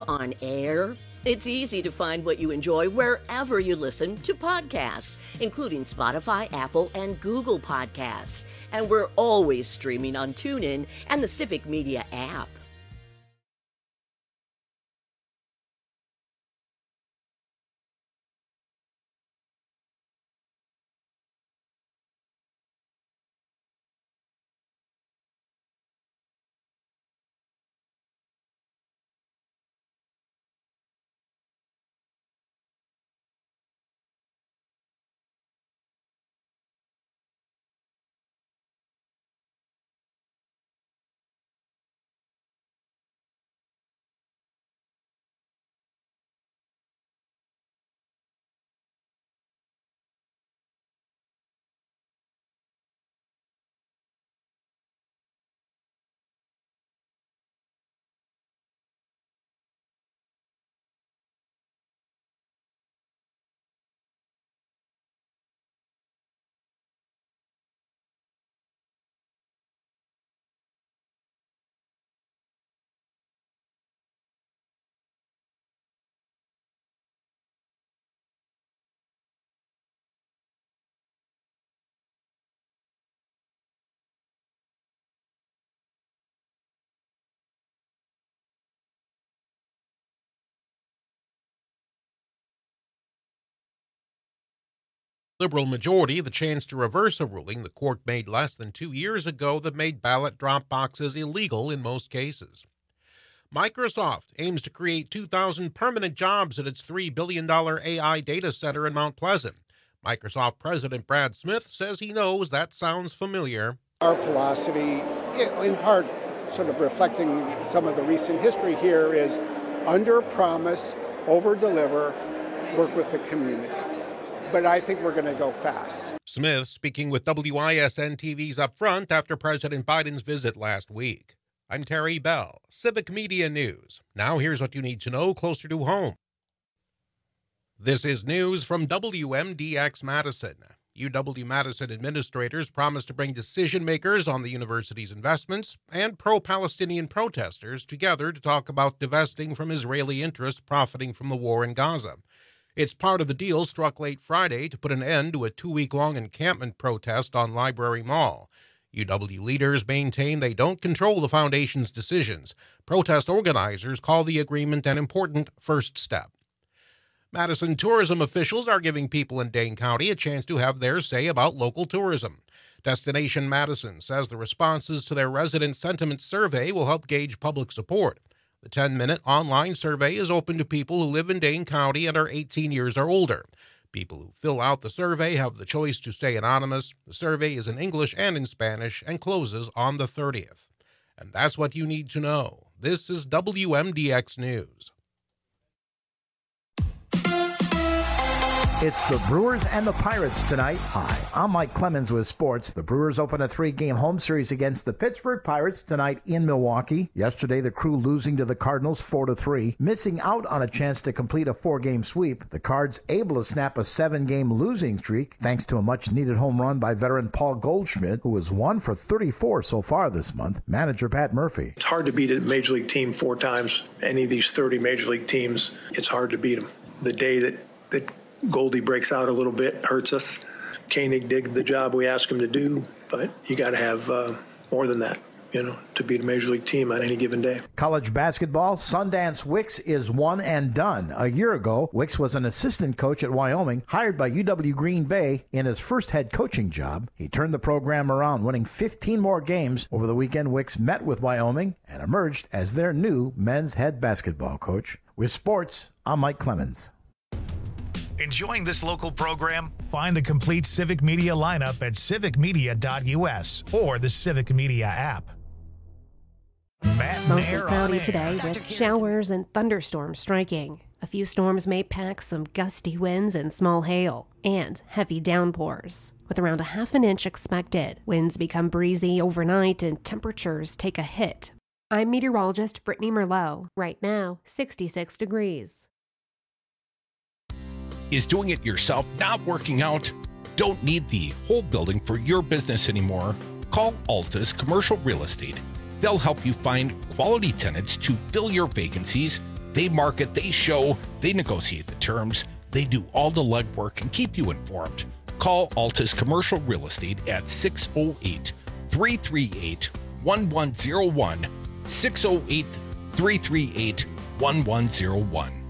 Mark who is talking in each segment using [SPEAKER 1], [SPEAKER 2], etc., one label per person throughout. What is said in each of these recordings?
[SPEAKER 1] on air? It's easy to find what you enjoy wherever you listen to podcasts, including Spotify, Apple, and Google Podcasts. And we're always streaming on TuneIn and the Civic Media app.
[SPEAKER 2] Liberal majority the chance to reverse a ruling the court made less than 2 years ago that made ballot drop boxes illegal in most cases. Microsoft aims to create 2,000 permanent jobs at its $3 billion AI data center in Mount Pleasant. Microsoft President Brad Smith says he knows that sounds familiar.
[SPEAKER 3] Our philosophy, in part sort of reflecting some of the recent history here, is under-promise, over-deliver, work with the community. But I think we're going to go fast.
[SPEAKER 2] Smith speaking with WISN TV's Upfront after President Biden's visit last week. I'm Terry Bell, Civic Media News. Now here's what you need to know closer to home. This is news from WMDX Madison. UW-Madison administrators promised to bring decision-makers on the university's investments and pro-Palestinian protesters together to talk about divesting from Israeli interests profiting from the war in Gaza. It's part of the deal struck late Friday to put an end to a 2-week-long encampment protest on Library Mall. UW leaders maintain they don't control the foundation's decisions. Protest organizers call the agreement an important first step. Madison tourism officials are giving people in Dane County a chance to have their say about local tourism. Destination Madison says the responses to their resident sentiment survey will help gauge public support. The 10-minute online survey is open to people who live in Dane County and are 18 years or older. People who fill out the survey have the choice to stay anonymous. The survey is in English and in Spanish and closes on the 30th. And that's what you need to know. This is WMDX News.
[SPEAKER 4] It's the Brewers and the Pirates tonight. Hi, I'm Mike Clemens with sports. The Brewers open a 3-game home series against the Pittsburgh Pirates tonight in Milwaukee. Yesterday, the Crew losing to the Cardinals 4-3, missing out on a chance to complete a 4-game sweep. The Cards able to snap a 7-game losing streak thanks to a much-needed home run by veteran Paul Goldschmidt, who has 1 for 34 so far this month. Manager Pat Murphy.
[SPEAKER 5] It's hard to beat a major league team 4 times. Any of these 30 major league teams, it's hard to beat them. The day that Goldie breaks out a little bit hurts us. Koenig did the job we asked him to do, but you got to have more than that, to beat a major league team on any given day.
[SPEAKER 4] College basketball, Sundance Wicks is one and done. A year ago, Wicks was an assistant coach at Wyoming, hired by UW Green Bay in his first head coaching job. He turned the program around, winning 15 more games. Over the weekend, Wicks met with Wyoming and emerged as their new men's head basketball coach. With sports, I'm Mike Clemens.
[SPEAKER 6] Enjoying this local program? Find the complete Civic Media lineup at civicmedia.us or the Civic Media app.
[SPEAKER 7] Mostly cloudy today with showers and thunderstorms striking. A few storms may pack some gusty winds and small hail, and heavy downpours. With around a half an inch expected, winds become breezy overnight and temperatures take a hit. I'm meteorologist Brittany Merlot. Right now, 66 degrees.
[SPEAKER 8] Is doing it yourself not working out? Don't need the whole building for your business anymore? Call Altus Commercial Real Estate. They'll help you find quality tenants to fill your vacancies They market, they show, they negotiate the terms, they do all the legwork and keep you informed. Call Altus Commercial Real Estate at 608-338-1101, 608-338-1101.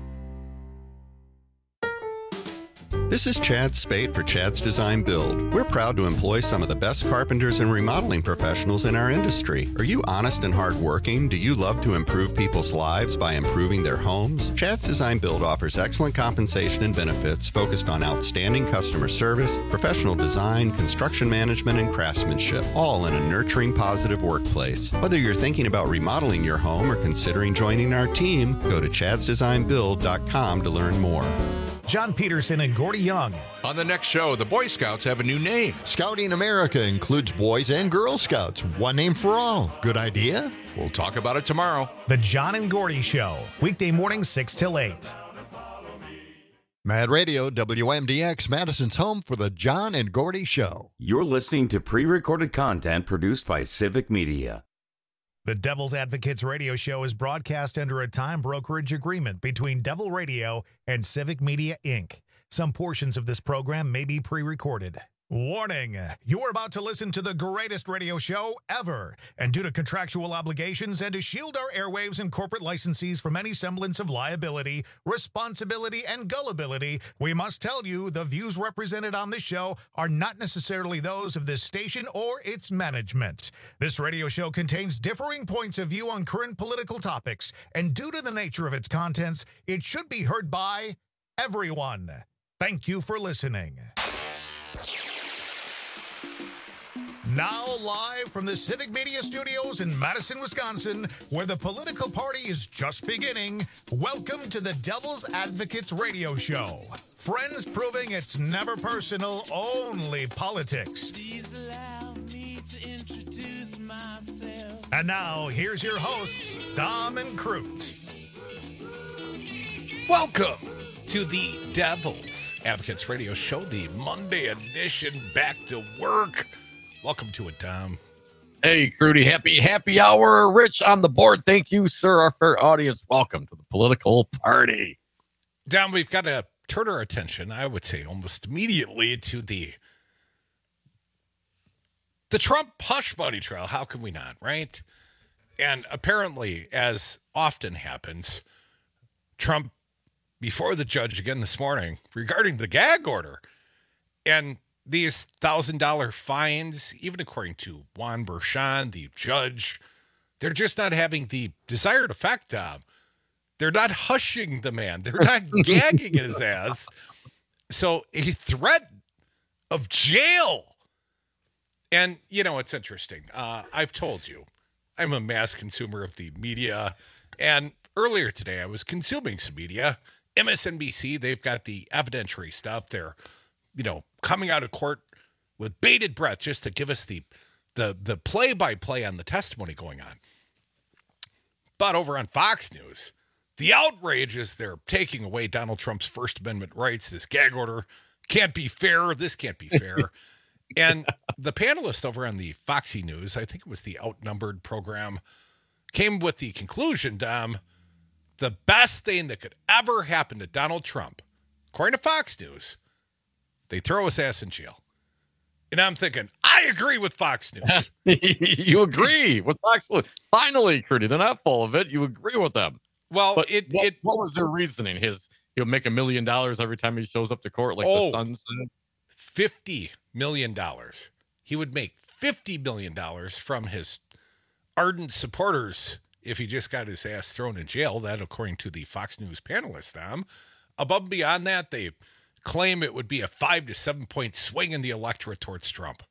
[SPEAKER 9] This is Chad Spate for Chad's Design Build. We're proud to employ some of the best carpenters and remodeling professionals in our industry. Are you honest and hardworking? Do you love to improve people's lives by improving their homes? Chad's Design Build offers excellent compensation and benefits focused on outstanding customer service, professional design, construction management, and craftsmanship, all in a nurturing, positive workplace. Whether you're thinking about remodeling your home or considering joining our team, go to chadsdesignbuild.com to learn more.
[SPEAKER 6] John Peterson and Gordy Young.
[SPEAKER 10] On the next show, the Boy Scouts have a new name.
[SPEAKER 11] Scouting America includes Boys and Girl Scouts. One name for all. Good idea?
[SPEAKER 10] We'll talk about it tomorrow.
[SPEAKER 6] The John and Gordy Show. Weekday mornings 6 till 8.
[SPEAKER 11] Mad Radio, WMDX, Madison's home for the John and Gordy Show.
[SPEAKER 12] You're listening to pre-recorded content produced by Civic Media.
[SPEAKER 6] The Devil's Advocates radio show is broadcast under a time brokerage agreement between Devil Radio and Civic Media, Inc. Some portions of this program may be pre-recorded. Warning, you're about to listen to the greatest radio show ever, and due to contractual obligations and to shield our airwaves and corporate licensees from any semblance of liability, responsibility, and gullibility, we must tell you the views represented on this show are not necessarily those of this station or its management. This radio show contains differing points of view on current political topics, and due to the nature of its contents, it should be heard by everyone. Thank you for listening. Now live from the Civic Media Studios in Madison, Wisconsin, where the political party is just beginning, welcome to the Devil's Advocates radio show. Friends proving it's never personal, only politics. Please allow me to introduce myself. And now, here's your hosts, Dom and Crute.
[SPEAKER 8] Welcome to the Devil's Advocates radio show, the Monday edition, back to work. Welcome to it, Tom.
[SPEAKER 13] Hey, Crudy. Happy hour. Rich on the board. Thank you, sir. Our fair audience. Welcome to the political party.
[SPEAKER 8] Dom, we've got to turn our attention, I would say almost immediately, to the Trump hush money trial. How can we not, right? And apparently, as often happens, Trump before the judge again this morning regarding the gag order. And these $1,000 fines, even according to Juan Bershon, the judge, they're just not having the desired effect, Dom. They're not hushing the man. They're not gagging his ass. So a threat of jail. And, you know, it's interesting. I've told you, I'm a mass consumer of the media. And earlier today, I was consuming some media. MSNBC, they've got the evidentiary stuff. They're, you know, coming out of court with bated breath just to give us the play-by-play on the testimony going on. But over on Fox News, the outrage is they're taking away Donald Trump's First Amendment rights. This gag order can't be fair. This can't be fair. And the panelist over on the Foxy News, I think it was the Outnumbered program, came with the conclusion, Dom, the best thing that could ever happen to Donald Trump, according to Fox News, they throw his ass in jail. And I'm thinking, I agree with Fox News.
[SPEAKER 13] You agree with Fox News. Finally, Crudy, they're not full of it. You agree with them.
[SPEAKER 8] Well,
[SPEAKER 13] but what was their reasoning? He'll make $1 million every time he shows up to court, like the Sun said?
[SPEAKER 8] $50 million. He would make $50 million from his ardent supporters if he just got his ass thrown in jail. That, according to the Fox News panelist, Tom. Above and beyond that, they claim it would be a 5 to 7 point swing in the electorate towards Trump.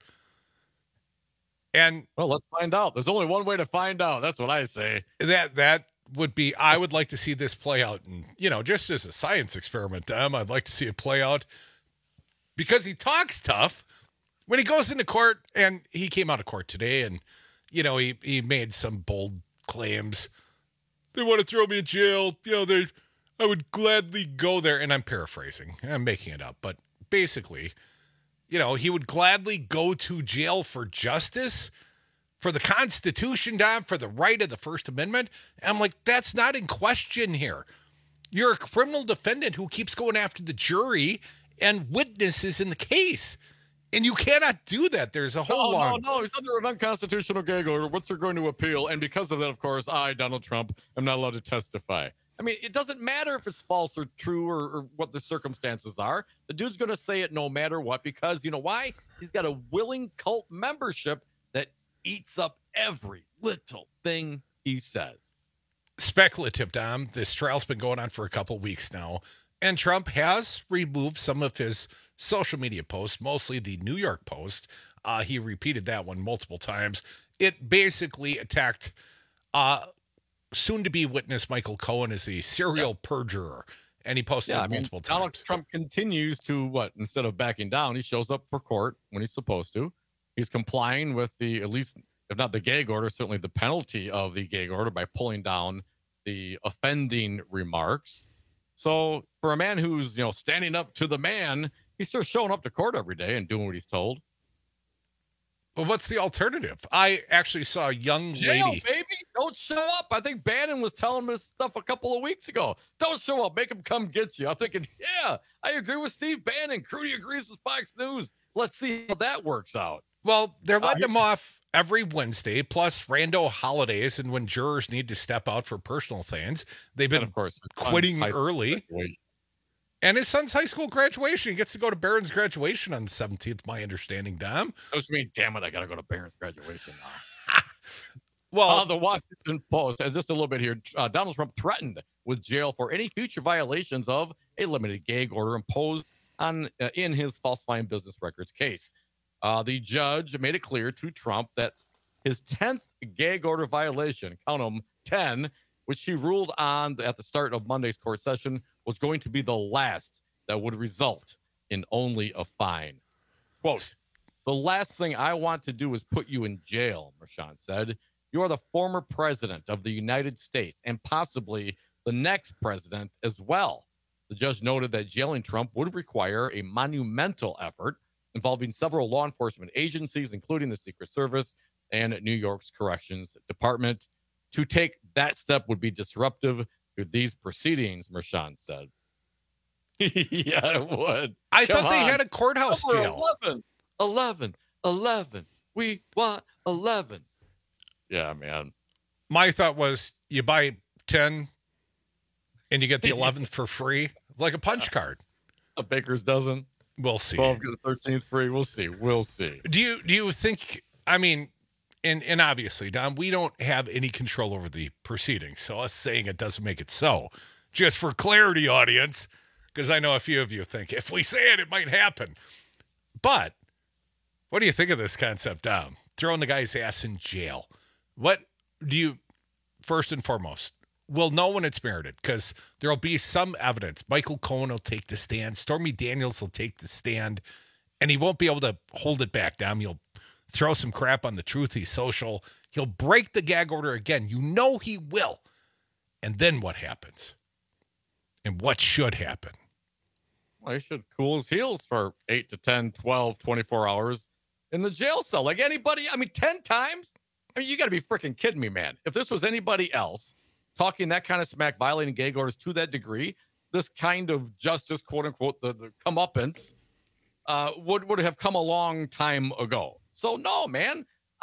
[SPEAKER 8] And
[SPEAKER 13] well, let's find out. There's only one way to find out. That's what I say.
[SPEAKER 8] That would be, I would like to see this play out. And, you know, just as a science experiment, Tom, I'd like to see it play out because he talks tough when he goes into court. And he came out of court today and, you know, he made some bold claims. They want to throw me in jail. You know, I would gladly go there. And I'm paraphrasing. I'm making it up. But basically, you know, he would gladly go to jail for justice, for the Constitution, Dom, for the right of the First Amendment. And I'm like, that's not in question here. You're a criminal defendant who keeps going after the jury and witnesses in the case. And you cannot do that. There's a whole long...
[SPEAKER 13] No, he's under an unconstitutional gag order, which they're going to appeal. And because of that, of course, I, Donald Trump, am not allowed to testify. I mean, it doesn't matter if it's false or true or what the circumstances are. The dude's going to say it no matter what, because you know why? He's got a willing cult membership that eats up every little thing he says.
[SPEAKER 8] Speculative, Dom. This trial's been going on for a couple weeks now, and Trump has removed some of his social media posts, mostly the New York Post. He repeated that one multiple times. It basically attacked soon-to-be witness Michael Cohen as a serial perjurer, and he posted it multiple times.
[SPEAKER 13] Donald Trump continues to, instead of backing down, he shows up for court when he's supposed to. He's complying with the, at least, if not the gag order, certainly the penalty of the gag order by pulling down the offending remarks. So for a man who's, standing up to the man, he's still showing up to court every day and doing what he's told.
[SPEAKER 8] Well, what's the alternative? I actually saw a young lady.
[SPEAKER 13] Baby, don't show up. I think Bannon was telling me this stuff a couple of weeks ago. Don't show up. Make him come get you. I'm thinking, yeah, I agree with Steve Bannon. Crudy agrees with Fox News. Let's see how that works out.
[SPEAKER 8] Well, they're letting him off every Wednesday, plus rando holidays, and when jurors need to step out for personal things. They've been, of course, quitting early. And his son's high school graduation. He gets to go to Barron's graduation on the 17th, my understanding, Dom.
[SPEAKER 13] Those mean, damn it, I got to go to Barron's graduation now.
[SPEAKER 8] Well,
[SPEAKER 13] the Washington Post, just a little bit here, Donald Trump threatened with jail for any future violations of a limited gag order imposed on in his falsifying business records case. The judge made it clear to Trump that his 10th gag order violation, count them, 10, which he ruled on at the start of Monday's court session, was going to be the last that would result in only a fine. Quote, the last thing I want to do is put you in jail, Mershon said. You are the former president of the United States and possibly the next president as well. The judge noted that jailing Trump would require a monumental effort involving several law enforcement agencies, including the Secret Service and New York's Corrections Department. To take that step would be disruptive to these proceedings, Mershon said. Yeah, it would.
[SPEAKER 8] I thought they had a courthouse jail.
[SPEAKER 13] 11. We want 11. Yeah, man.
[SPEAKER 8] My thought was you buy 10 and you get the 11th for free, like a punch card.
[SPEAKER 13] A baker's dozen.
[SPEAKER 8] We'll see.
[SPEAKER 13] 12 get the 13th free. We'll see.
[SPEAKER 8] Do you think, I mean, and obviously, Don, we don't have any control over the proceedings, so us saying it doesn't make it so. Just for clarity, audience, because I know a few of you think if we say it, it might happen. But what do you think of this concept, Dom? Throwing the guy's ass in jail. What do you, first and foremost, we'll know when it's merited because there'll be some evidence. Michael Cohen will take the stand. Stormy Daniels will take the stand, and he won't be able to hold it back, Dom. You'll throw some crap on the Truthy Social. He'll break the gag order again. You know he will. And then what happens? And what should happen?
[SPEAKER 13] Well, he should cool his heels for 8 to 10, 12, 24 hours in the jail cell. Like anybody, 10 times? You got to be freaking kidding me, man. If this was anybody else talking that kind of smack, violating gag orders to that degree, this kind of justice, quote unquote, the comeuppance would have come a long time ago. So no, man,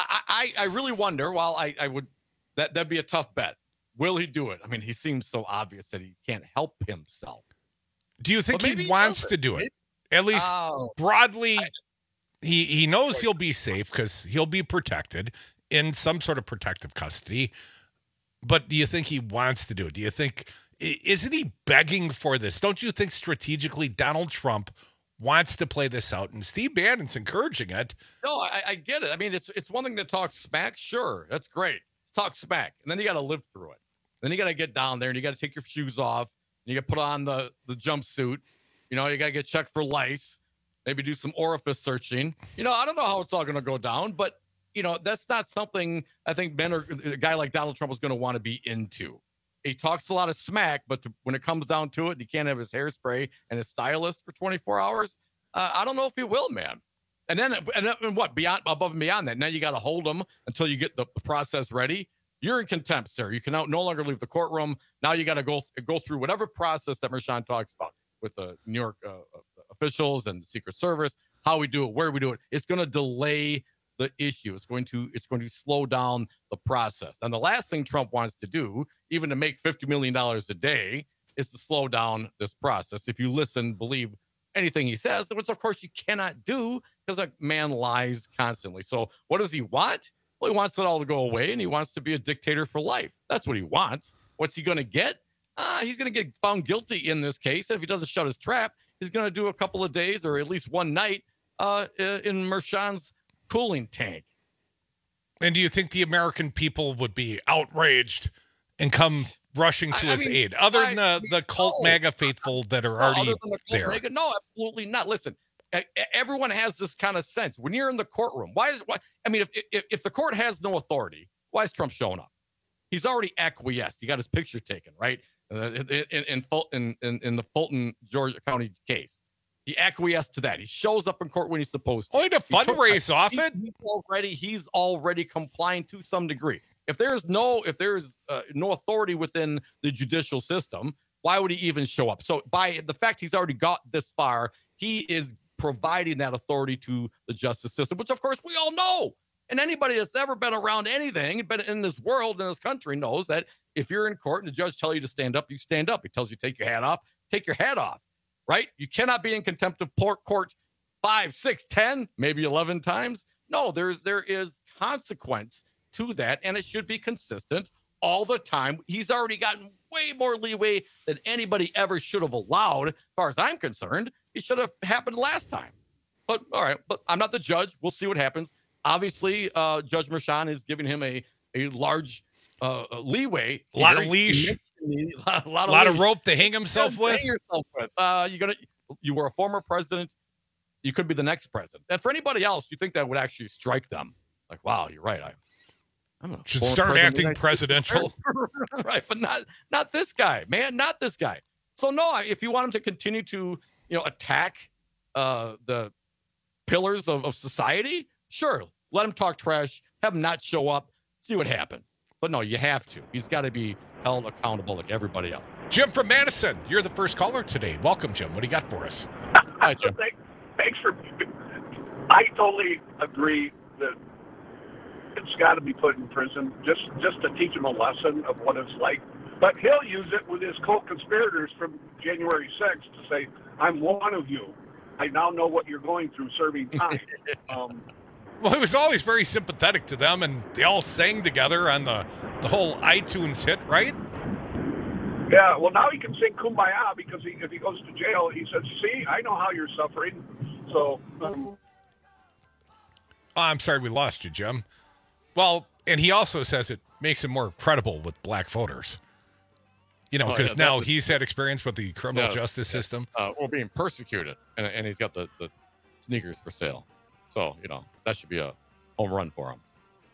[SPEAKER 13] I really wonder. While I would, that'd be a tough bet. Will he do it? I mean, he seems so obvious that he can't help himself.
[SPEAKER 8] Do you think he wants to do it? At least broadly, he knows he'll be safe because he'll be protected in some sort of protective custody. But do you think he wants to do it? Do you think, isn't he begging for this? Don't you think strategically Donald Trump wants to play this out, and Steve Bannon's encouraging it?
[SPEAKER 13] No, I get it. I mean, it's one thing to talk smack. Sure, that's great. Let's talk smack. And then you got to live through it. Then you got to get down there, and you got to take your shoes off, and you got to put on the jumpsuit. You got to get checked for lice, maybe do some orifice searching. I don't know how it's all going to go down, but, that's not something I think Ben or a guy like Donald Trump is going to want to be into. He talks a lot of smack, but when it comes down to it, he can't have his hairspray and his stylist for 24 hours. I don't know if he will, man. And then what? Above and beyond that, now you got to hold him until you get the process ready. You're in contempt, sir. You can no longer leave the courtroom. Now you got to go through whatever process that Mershon talks about with the New York officials and the Secret Service, how we do it, where we do it. It's going to delay the issue. It's going to slow down the process. And the last thing Trump wants to do, even to make $50 million a day, is to slow down this process. If you believe anything he says, which of course you cannot do because a man lies constantly. So what does he want? Well, he wants it all to go away, and he wants to be a dictator for life. That's what he wants. What's he going to get? He's going to get found guilty in this case. If he doesn't shut his trap, he's going to do a couple of days or at least one night in Mershon's cooling tank.
[SPEAKER 8] And do you think the American people would be outraged and come rushing to his aid, other than the cult MAGA faithful that are already there?
[SPEAKER 13] MAGA? No, absolutely not. Listen, everyone has this kind of sense. When you're in the courtroom, if the court has no authority, why is Trump showing up? He's already acquiesced. He got his picture taken, right? In the Fulton, Georgia County case. He acquiesced to that. He shows up in court when he's supposed to.
[SPEAKER 8] Only to fundraise off it.
[SPEAKER 13] He's already complying to some degree. If there's no authority within the judicial system, why would he even show up? So by the fact he's already got this far, he is providing that authority to the justice system, which of course we all know. And anybody that's ever been around anything, been in this world, in this country, knows that if you're in court and the judge tells you to stand up, you stand up. He tells you to take your hat off, take your hat off, right? You cannot be in contempt of court 5, 6, 10, maybe 11 times. No, there is consequence to that, and it should be consistent all the time. He's already gotten way more leeway than anybody ever should have allowed. As far as I'm concerned, it should have happened last time. But all right, but I'm not the judge. We'll see what happens. Obviously, Judge Mershon is giving him a large leeway.
[SPEAKER 8] A lot of leash. A lot of rope to hang himself with.
[SPEAKER 13] You were a former president. You could be the next president. And for anybody else, you think that would actually strike them? Like, wow, you're right. I'm
[SPEAKER 8] should start acting presidential.
[SPEAKER 13] Right, but not this guy, man. Not this guy. So no, if you want him to continue to attack the pillars of society, sure, let him talk trash, have him not show up, see what happens. But no, you have to. He's got to be held accountable like everybody else.
[SPEAKER 8] Jim from Madison, you're the first caller today. Welcome, Jim. What do you got for us?
[SPEAKER 13] Hi, Jim.
[SPEAKER 14] Thanks for. I totally agree that it's got to be put in prison just to teach him a lesson of what it's like. But he'll use it with his co-conspirators from January 6th to say, "I'm one of you. I now know what you're going through serving time."
[SPEAKER 8] Well, he was always very sympathetic to them, and they all sang together on the whole iTunes hit, right?
[SPEAKER 14] Yeah, well, now he can sing Kumbaya because if he goes to jail, he says, "See, I know how you're suffering." So,
[SPEAKER 8] I'm sorry we lost you, Jim. Well, and he also says it makes him more credible with black voters. Because now he's had experience with the criminal justice system.
[SPEAKER 13] We're being persecuted, and he's got the sneakers for sale. So, that should be a home run for him.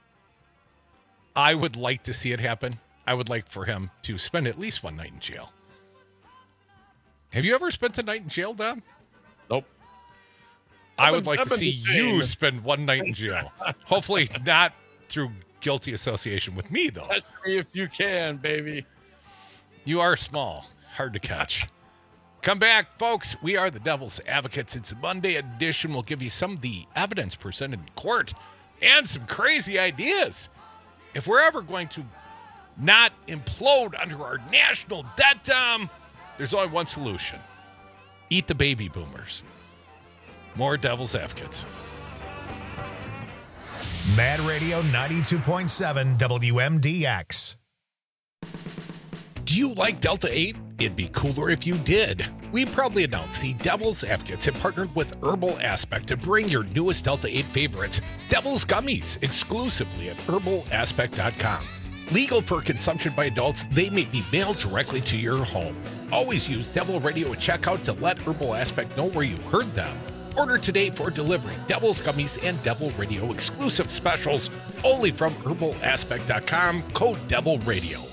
[SPEAKER 8] I would like to see it happen. I would like for him to spend at least one night in jail. Have you ever spent a night in jail, Dom?
[SPEAKER 13] Nope.
[SPEAKER 8] I would like to see you spend one night in jail. Hopefully not through guilty association with me, though.
[SPEAKER 13] Catch me if you can, baby.
[SPEAKER 8] You are small. Hard to catch. Come back, folks. We are the Devil's Advocates. It's a Monday edition. We'll give you some of the evidence presented in court and some crazy ideas. If we're ever going to not implode under our national debt, there's only one solution. Eat the baby boomers. More Devil's Advocates.
[SPEAKER 6] Mad Radio 92.7 WMDX.
[SPEAKER 8] Do you like Delta 8? It'd be cooler if you did. We proudly announce the Devil's Advocates have partnered with Herbal Aspect to bring your newest Delta 8 favorites, Devil's Gummies, exclusively at herbalaspect.com. Legal for consumption by adults, they may be mailed directly to your home. Always use Devil Radio at checkout to let Herbal Aspect know where you heard them. Order today for delivery. Devil's Gummies and Devil Radio exclusive specials only from herbalaspect.com. Code Devil Radio.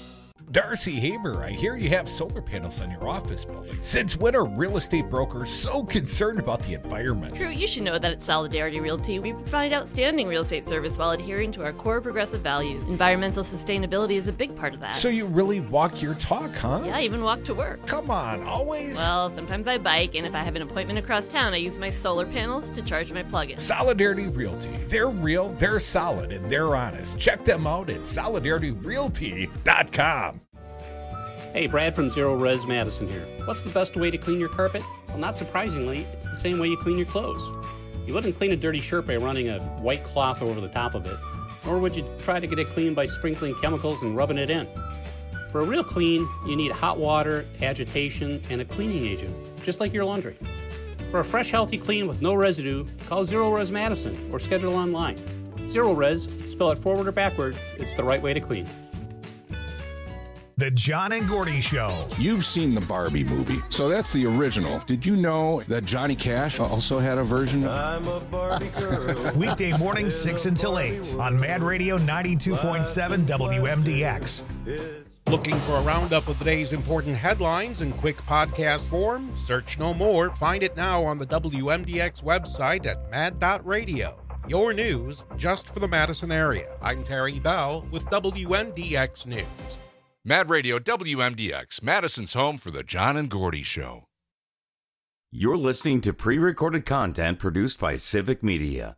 [SPEAKER 15] Darcy Haber, I hear you have solar panels on your office building. Since when are real estate brokers so concerned about the environment?
[SPEAKER 16] Drew, you should know that at Solidarity Realty, we provide outstanding real estate service while adhering to our core progressive values. Environmental sustainability is a big part of that.
[SPEAKER 15] So you really walk your talk, huh?
[SPEAKER 16] Yeah, I even walk to work.
[SPEAKER 15] Come on, always?
[SPEAKER 16] Well, sometimes I bike, and if I have an appointment across town, I use my solar panels to charge my plug-in.
[SPEAKER 15] Solidarity Realty. They're real, they're solid, and they're honest. Check them out at solidarityrealty.com.
[SPEAKER 17] Hey, Brad from Zero Res Madison here. What's the best way to clean your carpet? Well, not surprisingly, it's the same way you clean your clothes. You wouldn't clean a dirty shirt by running a white cloth over the top of it, nor would you try to get it clean by sprinkling chemicals and rubbing it in. For a real clean, you need hot water, agitation, and a cleaning agent, just like your laundry. For a fresh, healthy clean with no residue, call Zero Res Madison or schedule online. Zero Res, spell it forward or backward, it's the right way to clean.
[SPEAKER 6] The John and Gordy Show.
[SPEAKER 10] You've seen the Barbie movie, so that's the original. Did you know that Johnny Cash also had a version? I'm a Barbie girl.
[SPEAKER 6] Weekday mornings 6 until 8 on Mad Radio 92.7 WMDX.
[SPEAKER 2] Looking for a roundup of the day's important headlines in quick podcast form? Search no more. Find it now on the WMDX website at mad.radio. Your news just for the Madison area. I'm Terry Bell with WMDX News.
[SPEAKER 10] Mad Radio WMDX, Madison's home for the John and Gordy Show.
[SPEAKER 12] You're listening to pre-recorded content produced by Civic Media.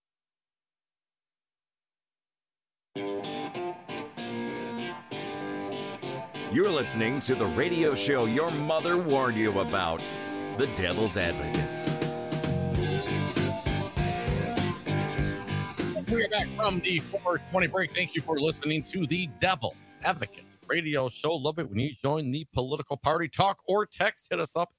[SPEAKER 12] You're listening to the radio show your mother warned you about, The Devil's Advocates.
[SPEAKER 13] We're back from the 420 break. Thank you for listening to The Devil's Advocate radio show. Love it when you join the political party. Talk or text. Hit us up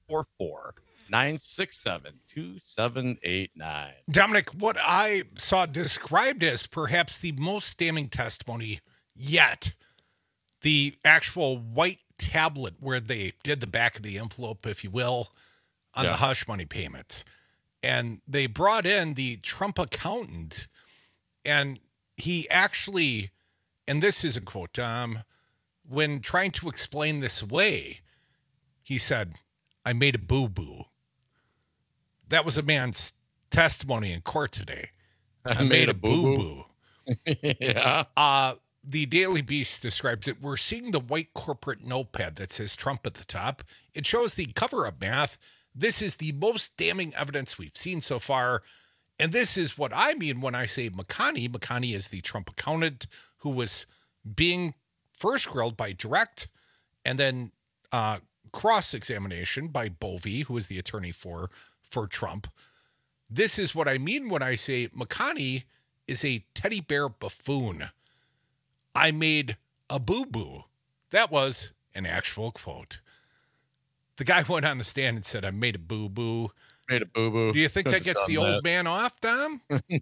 [SPEAKER 13] 844-967-2789.
[SPEAKER 8] Dominic, what I saw described as perhaps the most damning testimony yet, the actual white tablet where they did the back of the envelope, if you will, on the hush money payments. And they brought in the Trump accountant, and he actually, and this is a quote, when trying to explain this away, he said, I made a boo-boo. That was a man's testimony in court today. I made a boo-boo.
[SPEAKER 13] Yeah.
[SPEAKER 8] The Daily Beast describes it. We're seeing the white corporate notepad that says Trump at the top. It shows the cover-up math. This is the most damning evidence we've seen so far. And this is what I mean when I say McConney. McConney is the Trump accountant who was being first grilled by direct and then cross-examination by Bovee, who is the attorney for Trump. This is what I mean when I say McConney is a teddy bear buffoon. I made a boo-boo. That was an actual quote. The guy went on the stand and said, I made a boo-boo.
[SPEAKER 13] Made a boo-boo.
[SPEAKER 8] Do you think that gets the old man off, Dom?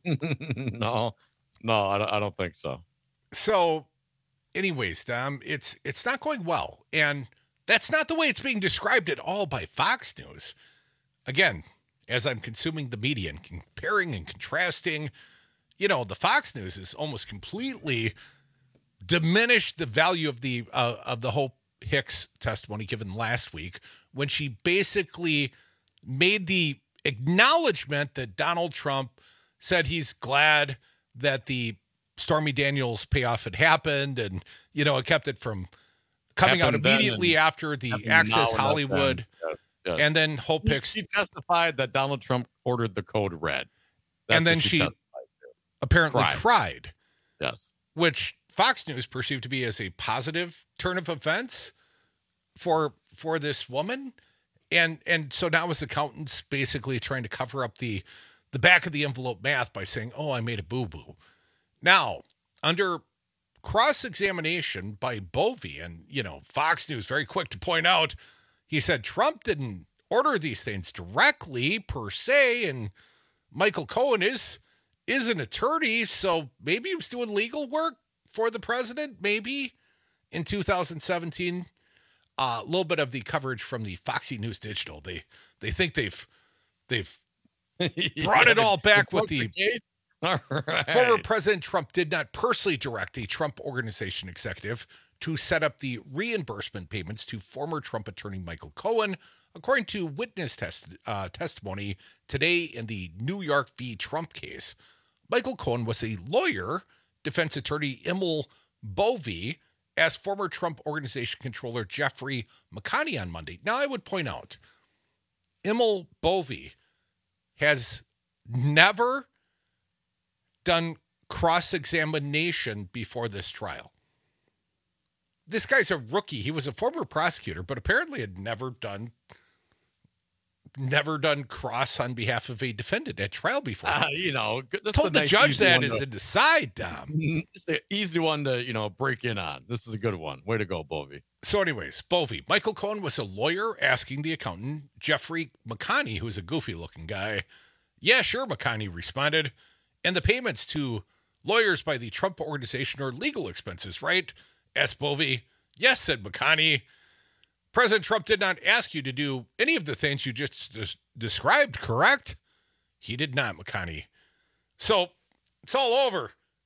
[SPEAKER 13] No, I don't think so.
[SPEAKER 8] So, anyways, Dom, it's not going well. And that's not the way it's being described at all by Fox News. Again, as I'm consuming the media and comparing and contrasting, the Fox News is almost completely diminished the value of the whole Hicks testimony given last week when she basically made the acknowledgement that Donald Trump said he's glad that the Stormy Daniels payoff had happened and, it kept it from coming out immediately after the Access Hollywood.
[SPEAKER 13] Yes.
[SPEAKER 8] And then Hope Hicks.
[SPEAKER 13] She testified that Donald Trump ordered the code red.
[SPEAKER 8] And then she apparently cried.
[SPEAKER 13] Yes.
[SPEAKER 8] Which Fox News perceived to be as a positive turn of events for this woman. And so now his accountant's basically trying to cover up the back of the envelope math by saying, I made a boo-boo. Now, under cross-examination by Bovee, and, Fox News very quick to point out, he said Trump didn't order these things directly per se, and Michael Cohen is an attorney, so maybe he was doing legal work for the president, maybe in 2017. A little bit of the coverage from the Foxy News Digital. They think they've brought it all back with the
[SPEAKER 13] all right.
[SPEAKER 8] Former President Trump did not personally direct the Trump Organization executive to set up the reimbursement payments to former Trump attorney Michael Cohen, according to witness testimony today in the New York v. Trump case. Michael Cohen was a lawyer, defense attorney Emil Bovee, as former Trump Organization controller Jeffrey McConney on Monday. Now, I would point out, Emil Bovee has never done cross-examination before this trial. This guy's a rookie. He was a former prosecutor, but apparently had never done cross on behalf of a defendant at trial before.
[SPEAKER 13] This
[SPEAKER 8] Told
[SPEAKER 13] is a
[SPEAKER 8] the
[SPEAKER 13] nice,
[SPEAKER 8] judge
[SPEAKER 13] easy
[SPEAKER 8] that
[SPEAKER 13] one
[SPEAKER 8] is
[SPEAKER 13] to-
[SPEAKER 8] an aside, Dom.
[SPEAKER 13] It's an easy one to, break in on. This is a good one. Way to go, Bovee.
[SPEAKER 8] So anyways, Bovee. Michael Cohen was a lawyer asking the accountant, Jeffrey McConney, who's a goofy-looking guy. Yeah, sure, McConney responded. And the payments to lawyers by the Trump Organization are legal expenses, right? Asked Bovee. Yes, said McConney. President Trump did not ask you to do any of the things you just described, correct? He did not, McConney. So it's all over.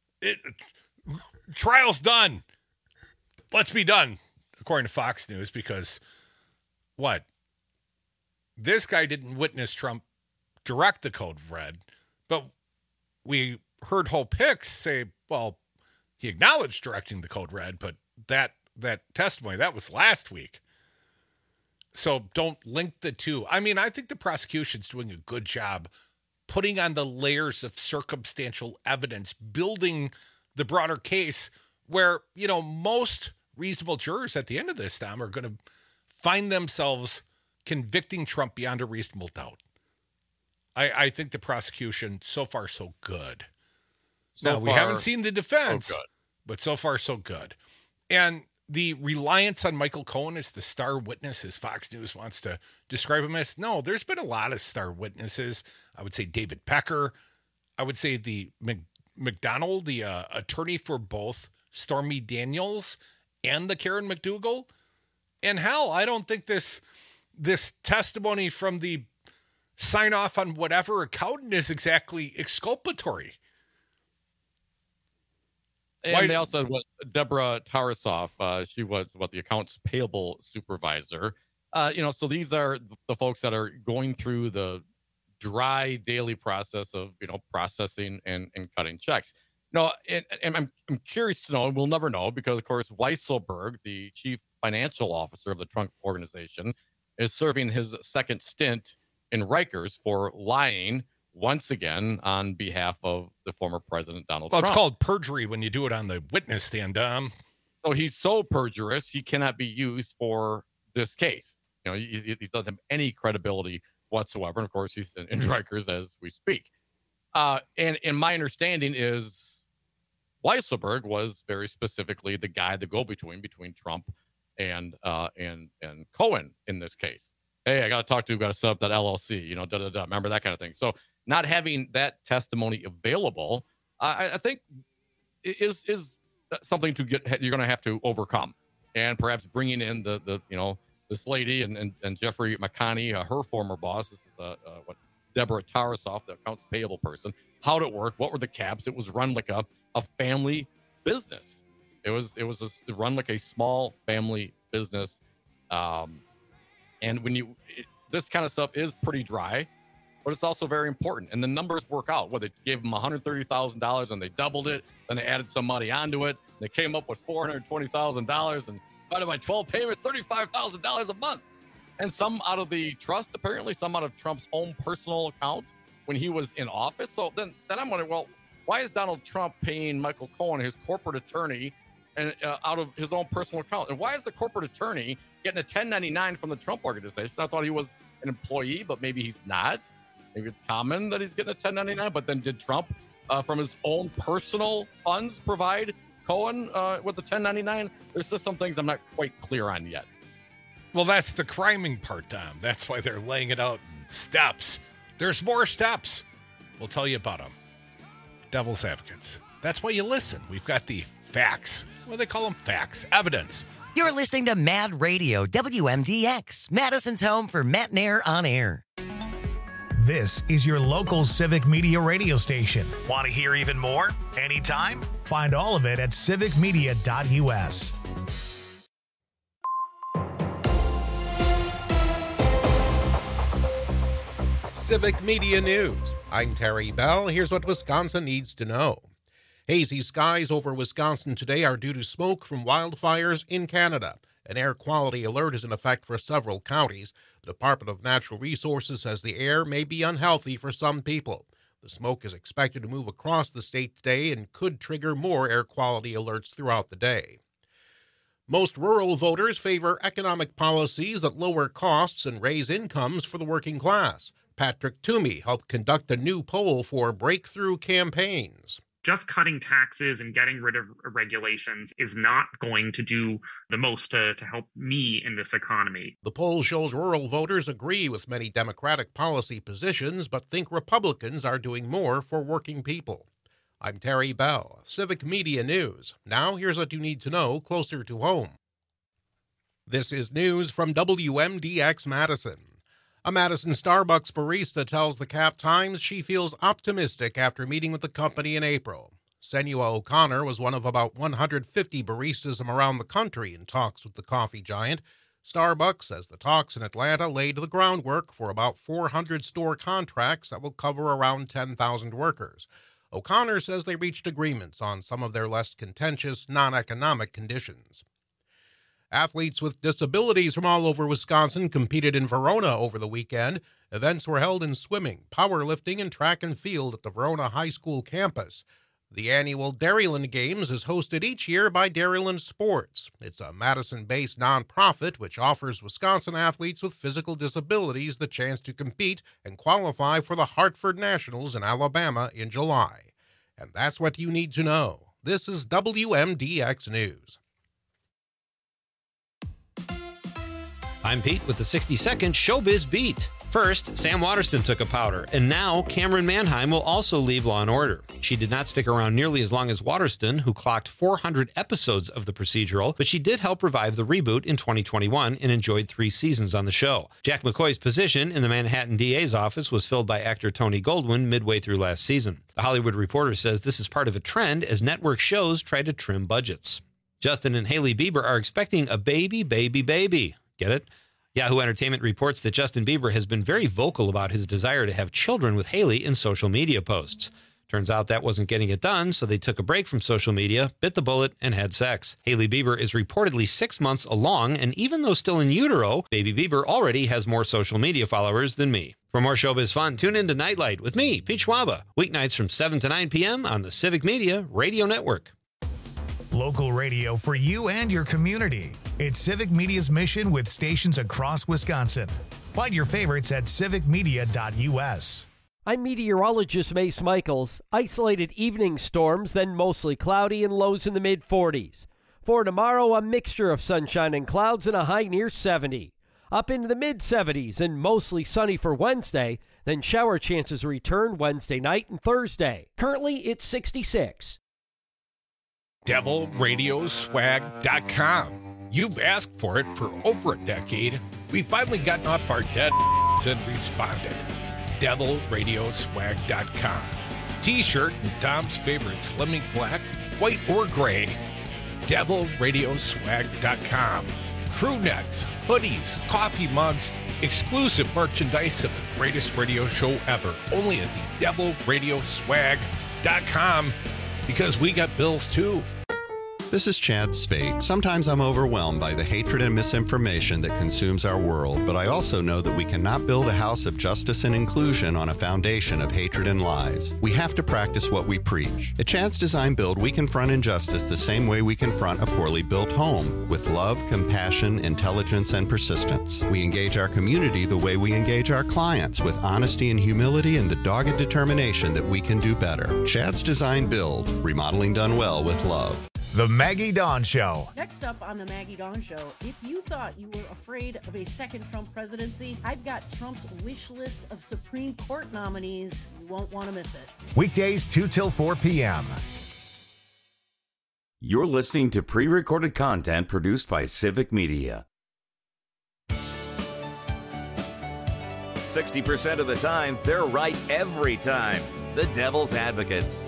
[SPEAKER 8] Trial's done. Let's be done, according to Fox News, because what? This guy didn't witness Trump direct the code red, but we heard Hope Hicks say, well, he acknowledged directing the code red, but that testimony, that was last week. So don't link the two. I mean, I think the prosecution's doing a good job putting on the layers of circumstantial evidence, building the broader case where, most reasonable jurors at the end of this, Tom, are going to find themselves convicting Trump beyond a reasonable doubt. I think the prosecution, so far, so good. Now, we haven't seen the defense, but so far, so good. And the reliance on Michael Cohen as the star witness, as Fox News wants to describe him as, no, there's been a lot of star witnesses. I would say David Pecker. I would say the McDonald, the attorney for both Stormy Daniels and the Karen McDougal. And hell, I don't think this testimony from the sign off on whatever accountant is exactly exculpatory.
[SPEAKER 13] And they also had Deborah Tarasoff. She was the accounts payable supervisor. So these are the folks that are going through the dry daily process of, processing and cutting checks. And I'm curious to know, and we'll never know because, of course, Weisselberg, the chief financial officer of the Trump Organization, is serving his second stint in Rikers for lying once again on behalf of the former president, Donald Trump.
[SPEAKER 8] Well, it's called perjury when you do it on the witness stand, Dom.
[SPEAKER 13] So he's so perjurous, he cannot be used for this case. He doesn't have any credibility whatsoever. And of course, he's in Rikers as we speak. And my understanding is Weisselberg was very specifically the guy, the go-between between Trump and Cohen in this case. Hey, I got to talk to you, got to set up that LLC, remember that kind of thing. So not having that testimony available, I think is something you're going to have to overcome, and perhaps bringing in this lady and Jeffrey McConney, her former boss, this is Deborah Tarasoff, the accounts payable person. How'd it work? What were the caps? It was run like a family business. It was run like a small family business. And this kind of stuff is pretty dry, but it's also very important. And the numbers work out. They gave them $130,000 and they doubled it. Then they added some money onto it. They came up with $420,000 and divided by 12 payments, $35,000 a month. And some out of the trust, apparently, some out of Trump's own personal account when he was in office. So then I'm wondering, well, why is Donald Trump paying Michael Cohen, his corporate attorney, and out of his own personal account? And why is the corporate attorney getting a 1099 from the Trump Organization? I thought he was an employee, but maybe he's not. Maybe it's common that he's getting a 1099. But then did Trump, from his own personal funds, provide Cohen with a 1099? There's just some things I'm not quite clear on yet.
[SPEAKER 8] Well, that's the criming part, Tom. That's why they're laying it out in steps. There's more steps. We'll tell you about them. Devil's advocates. That's why you listen. We've got the facts. What do they call them? Facts. Evidence.
[SPEAKER 18] You're listening to Mad Radio, WMDX, Madison's home for Matt Nair on air.
[SPEAKER 6] This is your local Civic Media radio station. Want to hear even more? Anytime? Find all of it at civicmedia.us.
[SPEAKER 2] Civic Media News. I'm Terry Bell. Here's what Wisconsin needs to know. Hazy skies over Wisconsin today are due to smoke from wildfires in Canada. An air quality alert is in effect for several counties. The Department of Natural Resources says the air may be unhealthy for some people. The smoke is expected to move across the state today and could trigger more air quality alerts throughout the day. Most rural voters favor economic policies that lower costs and raise incomes for the working class. Patrick Toomey helped conduct a new poll for Breakthrough Campaigns.
[SPEAKER 19] Just cutting taxes and getting rid of regulations is not going to do the most to help me in this economy.
[SPEAKER 2] The poll shows rural voters agree with many Democratic policy positions, but think Republicans are doing more for working people. I'm Terry Bell, Civic Media News. Now here's what you need to know closer to home. This is news from WMDX Madison. A Madison Starbucks barista tells the Cap Times she feels optimistic after meeting with the company in April. Senua O'Connor was one of about 150 baristas from around the country in talks with the coffee giant. Starbucks says the talks in Atlanta laid the groundwork for about 400 store contracts that will cover around 10,000 workers. O'Connor says they reached agreements on some of their less contentious, non-economic conditions. Athletes with disabilities from all over Wisconsin competed in Verona over the weekend. Events were held in swimming, powerlifting, and track and field at the Verona High School campus. The annual Dairyland Games is hosted each year by Dairyland Sports. It's a Madison-based nonprofit which offers Wisconsin athletes with physical disabilities the chance to compete and qualify for the Hartford Nationals in Alabama in July. And that's what you need to know. This is WMDX News.
[SPEAKER 20] I'm Pete with the 60-second Showbiz Beat. First, Sam Waterston took a powder, and now Cameron Manheim will also leave Law & Order. She did not stick around nearly as long as Waterston, who clocked 400 episodes of the procedural, but she did help revive the reboot in 2021 and enjoyed 3 seasons on the show. Jack McCoy's position in the Manhattan DA's office was filled by actor Tony Goldwyn midway through last season. The Hollywood Reporter says this is part of a trend as network shows try to trim budgets. Justin and Hailey Bieber are expecting a baby. Get it? Yahoo Entertainment reports that Justin Bieber has been very vocal about his desire to have children with Hailey in social media posts. Turns out that wasn't getting it done, so they took a break from social media, bit the bullet, and had sex. Hailey Bieber is reportedly 6 months along, and even though still in utero, baby Bieber already has more social media followers than me. For more showbiz fun, tune in to Nightlight with me, Pete Schwaba, weeknights from 7 to 9 p.m. on the Civic Media Radio Network.
[SPEAKER 6] Local radio for you and your community. It's Civic Media's mission with stations across Wisconsin. Find your favorites at civicmedia.us.
[SPEAKER 21] I'm meteorologist Mace Michaels. Isolated evening storms, then mostly cloudy and lows in the mid-40s. For tomorrow, a mixture of sunshine and clouds and a high near 70. Up into the mid-70s and mostly sunny for Wednesday, then shower chances return Wednesday night and Thursday. Currently, it's 66.
[SPEAKER 15] DevilRadioswag.com. You've asked for it for over a decade. We've finally gotten off our dead and responded. DevilRadioswag.com. T-shirt and Tom's favorite Slimming Black, white or gray. DevilRadioswag.com. Crew necks, hoodies, coffee mugs, exclusive merchandise of the greatest radio show ever. Only at the DevilRadioswag.com. Because we got bills too.
[SPEAKER 9] This is Chad Spate. Sometimes I'm overwhelmed by the hatred and misinformation that consumes our world, but I also know that we cannot build a house of justice and inclusion on a foundation of hatred and lies. We have to practice what we preach. At Chad's Design Build, we confront injustice the same way we confront a poorly built home, with love, compassion, intelligence, and persistence. We engage our community the way we engage our clients, with honesty and humility and the dogged determination that we can do better. Chad's Design Build, remodeling done well with love.
[SPEAKER 6] The Maggie Dawn Show.
[SPEAKER 22] Next up on the Maggie Dawn Show, if you thought you were afraid of a second Trump presidency, I've got Trump's wish list of Supreme Court nominees. You won't want to miss it.
[SPEAKER 6] Weekdays 2 till 4 p.m.
[SPEAKER 12] You're listening to pre-recorded content produced by Civic Media. 60% of the time, they're right every time. The Devil's Advocates.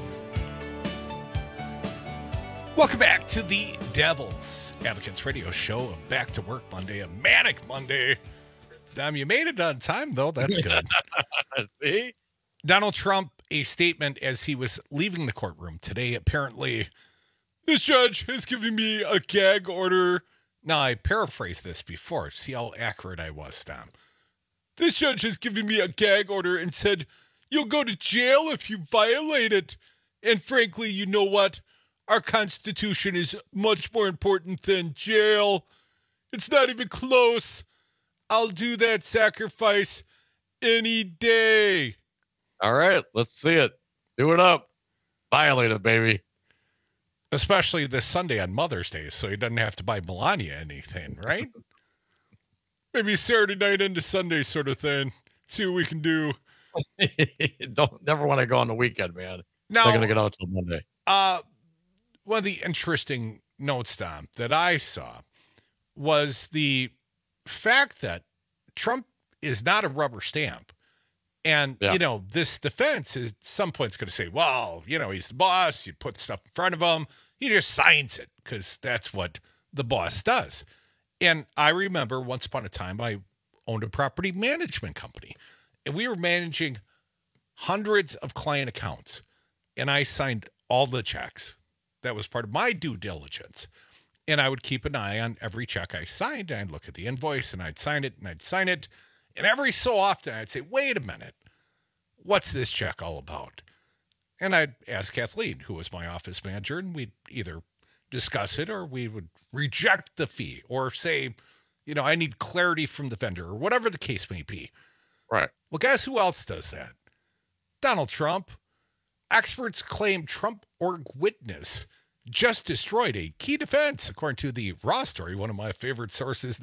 [SPEAKER 15] Welcome back to the Devil's Advocates Radio Show. Back to work Monday, a manic Monday. Dom, you made it on time, though. That's good.
[SPEAKER 13] See?
[SPEAKER 8] Donald Trump, a statement as he was leaving the courtroom today, apparently, this judge has given me a gag order. Now, I paraphrased this before. See how accurate I was, Tom. This judge has given me a gag order and said, you'll go to jail if you violate it. And frankly, you know what? Our Constitution is much more important than jail. It's not even close. I'll do that sacrifice any day.
[SPEAKER 13] All right, let's see it. Do it up. Violate it, baby.
[SPEAKER 8] Especially this Sunday on Mother's Day, so he doesn't have to buy Melania anything, right? Maybe Saturday night into Sunday sort of thing. See what we can do.
[SPEAKER 13] Never want to go on the weekend, man.
[SPEAKER 8] Now,
[SPEAKER 13] not going to get out till Monday.
[SPEAKER 8] One of the interesting notes, Tom, that I saw was the fact that Trump is not a rubber stamp. And, this defense is at some point going to say, well, he's the boss. You put stuff in front of him. He just signs it because that's what the boss does. And I remember once upon a time, I owned a property management company. And we were managing hundreds of client accounts. And I signed all the checks. That was part of my due diligence. And I would keep an eye on every check I signed. And I'd look at the invoice and I'd sign it and I'd sign it. And every so often I'd say, wait a minute, what's this check all about? And I'd ask Kathleen, who was my office manager, and we'd either discuss it or we would reject the fee or say, I need clarity from the vendor or whatever the case may be.
[SPEAKER 13] Right.
[SPEAKER 8] Well, guess who else does that? Donald Trump. Experts claim Trump org witness just destroyed a key defense, according to the Raw story, one of my favorite sources.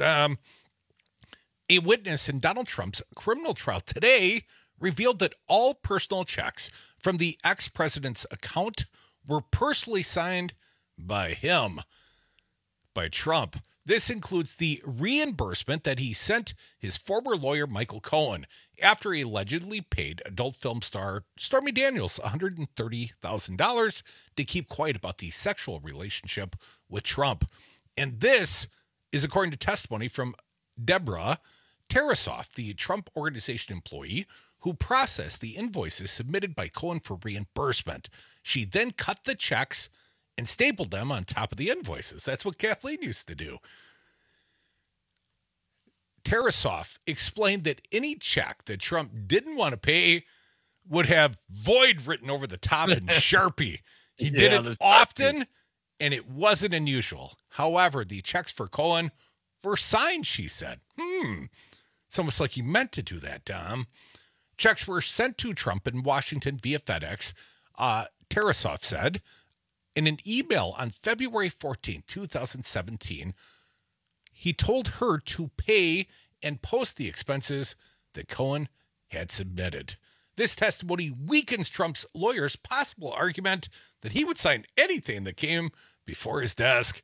[SPEAKER 8] A witness in Donald Trump's criminal trial today revealed that all personal checks from the ex-president's account were personally signed by him, by Trump. This includes the reimbursement that he sent his former lawyer, Michael Cohen, after he allegedly paid adult film star Stormy Daniels $130,000 to keep quiet about the sexual relationship with Trump. And this is according to testimony from Deborah Tarasoff, the Trump Organization employee who processed the invoices submitted by Cohen for reimbursement. She then cut the checks and stapled them on top of the invoices. That's what Kathleen used to do. Tarasoff explained that any check that Trump didn't want to pay would have void written over the top in Sharpie. He did it often, and it wasn't unusual. However, the checks for Cohen were signed, she said. It's almost like he meant to do that, Dom. Checks were sent to Trump in Washington via FedEx, Tarasoff said. In an email on February 14, 2017, he told her to pay and post the expenses that Cohen had submitted. This testimony weakens Trump's lawyer's possible argument that he would sign anything that came before his desk.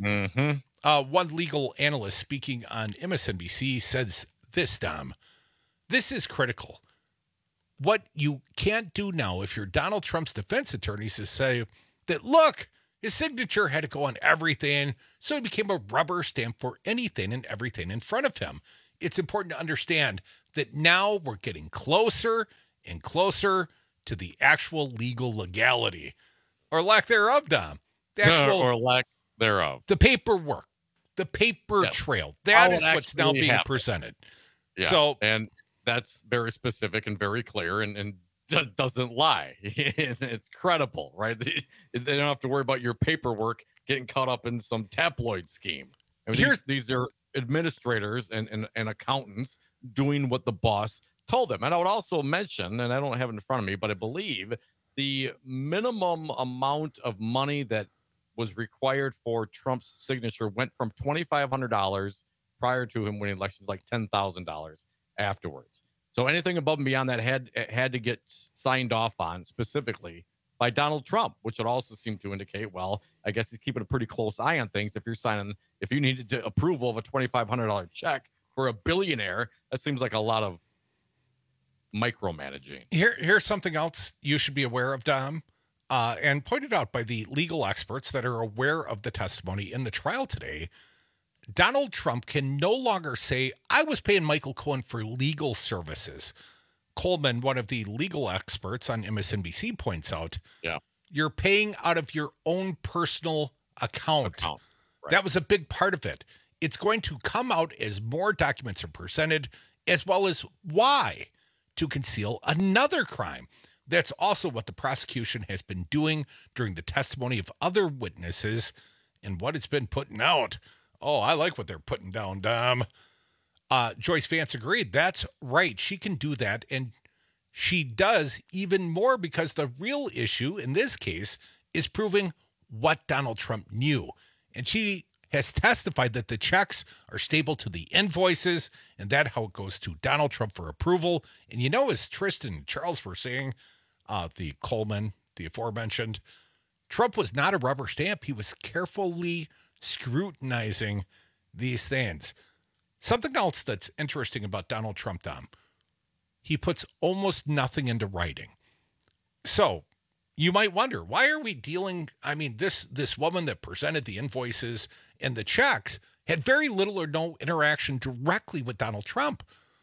[SPEAKER 8] One legal analyst speaking on MSNBC says this, Dom. This is critical. What you can't do now if you're Donald Trump's defense attorneys is say that, look, his signature had to go on everything, so he became a rubber stamp for anything and everything in front of him. It's important to understand that now we're getting closer and closer to the actual legal legality, or lack thereof, Dom. The actual,
[SPEAKER 13] or lack thereof.
[SPEAKER 8] The paperwork, the paper trail. That is what's now being presented.
[SPEAKER 13] Yeah.
[SPEAKER 8] So,
[SPEAKER 13] and that's very specific and very clear and doesn't lie. It's credible, right? They don't have to worry about your paperwork getting caught up in some tabloid scheme. I mean, these are administrators and accountants doing what the boss told them. And I would also mention, and I don't have it in front of me, but I believe the minimum amount of money that was required for Trump's signature went from $2,500 prior to him winning elections, like $10,000 afterwards. So anything above and beyond that had to get signed off on specifically by Donald Trump, which would also seem to indicate, well, I guess he's keeping a pretty close eye on things. If you needed to approval of a $2,500 check for a billionaire, that seems like a lot of micromanaging.
[SPEAKER 8] Here's something else you should be aware of, Dom, and pointed out by the legal experts that are aware of the testimony in the trial today. Donald Trump can no longer say, I was paying Michael Cohen for legal services.
[SPEAKER 15] Coleman, one of the legal experts on MSNBC, points out,
[SPEAKER 13] yeah,
[SPEAKER 15] you're paying out of your own personal account.
[SPEAKER 13] Right.
[SPEAKER 15] That was a big part of it. It's going to come out as more documents are presented, as well as why to conceal another crime. That's also what the prosecution has been doing during the testimony of other witnesses and what it's been putting out. Oh, I like what they're putting down, Dom. Joyce Vance agreed. That's right. She can do that, and she does even more because the real issue in this case is proving what Donald Trump knew. And she has testified that the checks are stable to the invoices, and that how it goes to Donald Trump for approval. And you know, as Tristan and Charles were saying, the Coleman, the aforementioned, Trump was not a rubber stamp. He was carefully scrutinizing these things. Something else that's interesting about Donald Trump, Dom, he puts almost nothing into writing. So you might wonder, why are we dealing? I mean, this woman that presented the invoices and the checks had very little or no interaction directly with Donald Trump.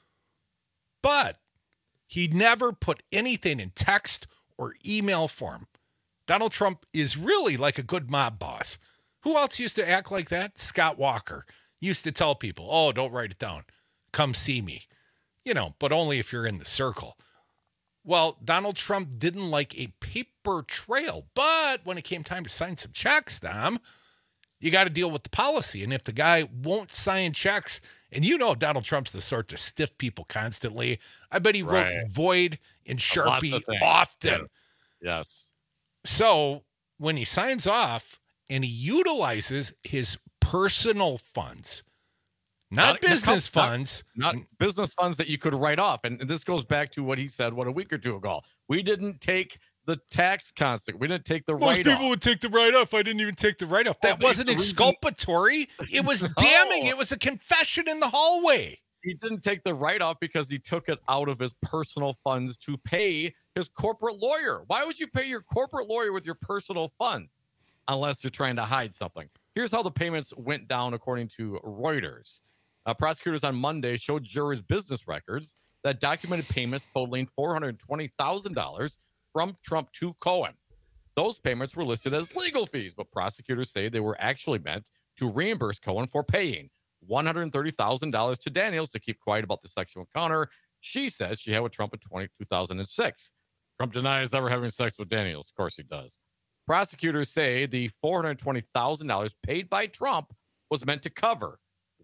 [SPEAKER 15] But he never put anything in text or email form. Donald Trump is really like a good mob boss. Who else used to act like that? Scott Walker used to tell people, oh, don't write it down. Come see me. You know, but only if you're in the circle. Well, Donald Trump didn't like a paper trail, but when it came time to sign some checks, Dom, you got to deal with the policy. And if the guy won't sign checks, and you know Donald Trump's the sort to stiff people constantly, I bet he wrote void in Sharpie often.
[SPEAKER 13] Yes.
[SPEAKER 15] So when he signs off and he utilizes his personal funds, not business funds.
[SPEAKER 13] Not business funds that you could write off. And this goes back to what he said, a week or two ago. We didn't take the tax constant. We didn't take the write-off.
[SPEAKER 15] Most people would take the write-off. I didn't even take the write-off. That wasn't exculpatory. It was damning. It was a confession in the hallway.
[SPEAKER 13] He didn't take the write-off because he took it out of his personal funds to pay his corporate lawyer. Why would you pay your corporate lawyer with your personal funds unless you're trying to hide something? Here's how the payments went down according to Reuters. Prosecutors on Monday showed jurors business records that documented payments totaling $420,000 from Trump to Cohen. Those payments were listed as legal fees, but prosecutors say they were actually meant to reimburse Cohen for paying $130,000 to Daniels to keep quiet about the sexual encounter she says she had with Trump in 2006. Trump denies ever having sex with Daniels. Of course he does. Prosecutors say the $420,000 paid by Trump was meant to cover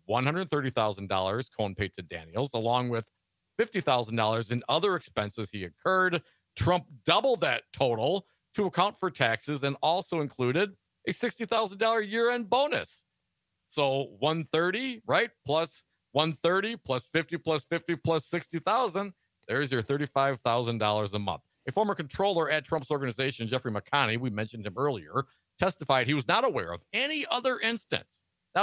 [SPEAKER 13] $130,000 Cohen paid to Daniels, along with $50,000 in other expenses he incurred. Trump doubled that total to account for taxes and also included a $60,000 year-end bonus. So 130, right? Plus 130 plus 50 plus 50 plus 60,000. There's your $35,000 a month. A former controller at Trump's organization, Jeffrey McConney, we mentioned him earlier, testified he was not aware of any other instance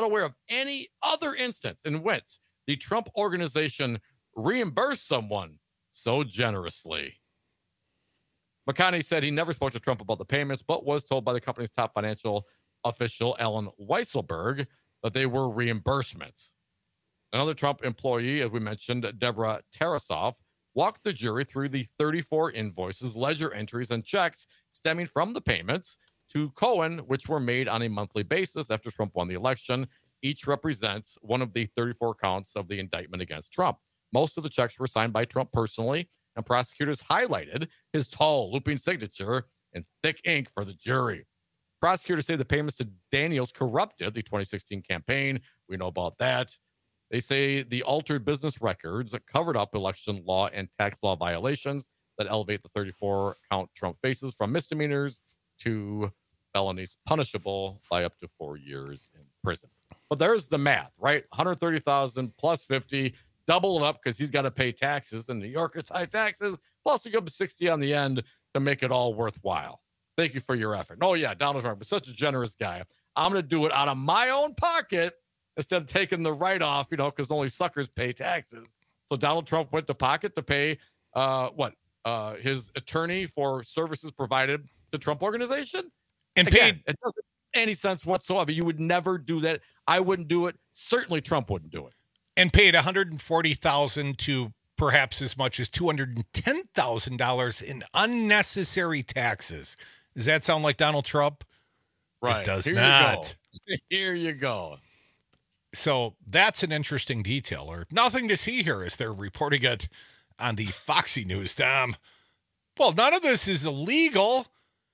[SPEAKER 13] in which the Trump organization reimbursed someone so generously. McConney said he never spoke to Trump about the payments, but was told by the company's top financial official, Ellen Weisselberg, that they were reimbursements. Another Trump employee, as we mentioned, Deborah Tarasoff, walked the jury through the 34 invoices, ledger entries, and checks stemming from the payments to Cohen, which were made on a monthly basis after Trump won the election. Each represents one of the 34 counts of the indictment against Trump. Most of the checks were signed by Trump personally, and prosecutors highlighted his tall, looping signature in thick ink for the jury. Prosecutors say the payments to Daniels corrupted the 2016 campaign. We know about that. They say the altered business records covered up election law and tax law violations that elevate the 34-count Trump faces from misdemeanors to felonies punishable by up to 4 years in prison. But there's the math, right? $130,000 plus 50, double it up because he's got to pay taxes. In New York, it's high taxes. Plus, we go up to 60 on the end to make it all worthwhile. Thank you for your effort. Oh, yeah, Donald Trump is such a generous guy. I'm going to do it out of my own pocket instead of taking the write-off, because only suckers pay taxes. So Donald Trump went to pocket to pay his attorney for services provided to Trump organization.
[SPEAKER 15] And
[SPEAKER 13] again, it doesn't make any sense whatsoever. You would never do that. I wouldn't do it. Certainly Trump wouldn't do it.
[SPEAKER 15] And paid $140,000 to perhaps as much as $210,000 in unnecessary taxes. Does that sound like Donald Trump?
[SPEAKER 13] Right.
[SPEAKER 15] It does
[SPEAKER 13] Here
[SPEAKER 15] not.
[SPEAKER 13] You go. Here you go.
[SPEAKER 15] So that's an interesting detail, or nothing to see here as they're reporting it on the Foxy News, Tom. Well, none of this is illegal.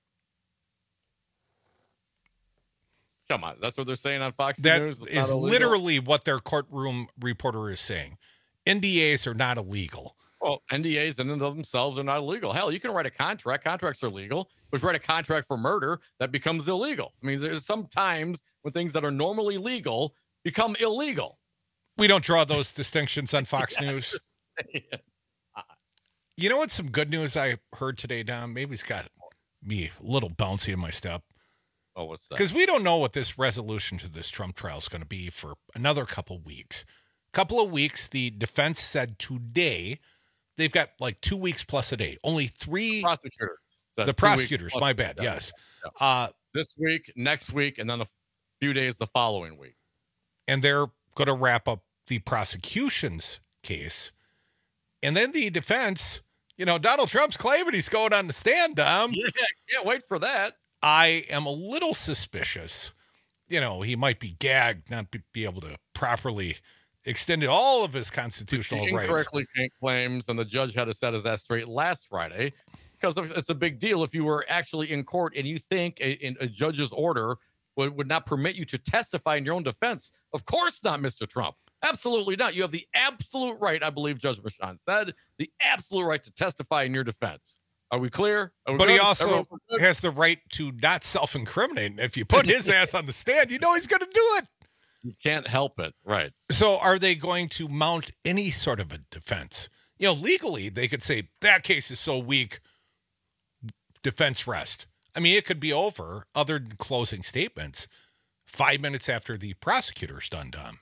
[SPEAKER 13] Come on. That's what they're saying on Fox
[SPEAKER 15] That
[SPEAKER 13] News? It's
[SPEAKER 15] is
[SPEAKER 13] not illegal?
[SPEAKER 15] literally what their courtroom reporter is saying. NDAs are not illegal.
[SPEAKER 13] Well, NDAs in and of themselves are not illegal. Hell, you can write a contract. Contracts are legal. But if you write a contract for murder, that becomes illegal. I mean, there's some times when things that are normally legal become illegal.
[SPEAKER 15] We don't draw those distinctions on Fox News. You know what's some good news I heard today, Dom? Maybe it's got me a little bouncy in my step.
[SPEAKER 13] Oh, what's that?
[SPEAKER 15] Because we don't know what this resolution to this Trump trial is going to be for another couple weeks. The defense said today they've got like 2 weeks plus a day. Only three
[SPEAKER 13] prosecutors.
[SPEAKER 15] The prosecutors, my bad. Yes.
[SPEAKER 13] Yeah. This week, next week, and then a few days the following week.
[SPEAKER 15] And they're going to wrap up the prosecution's case. And then the defense, Donald Trump's claiming he's going on the stand, Dom.
[SPEAKER 13] Yeah, can't wait for that.
[SPEAKER 15] I am a little suspicious. He might be gagged, not be able to properly extend all of his constitutional rights.
[SPEAKER 13] Incorrectly claims, and the judge had to set his ass straight last Friday, because it's a big deal if you were actually in court and you think a judge's order would not permit you to testify in your own defense. Of course not, Mr. Trump. Absolutely not. You have the absolute right, I believe Judge Michon said, the absolute right to testify in your defense. Are we clear?
[SPEAKER 15] But he also has the right to not self-incriminate. If you put his ass on the stand, he's going to do it.
[SPEAKER 13] You can't help it. Right.
[SPEAKER 15] So are they going to mount any sort of a defense? Legally, they could say that case is so weak, defense rest. I mean, it could be over, other than closing statements, 5 minutes after the prosecutor's done, Dom.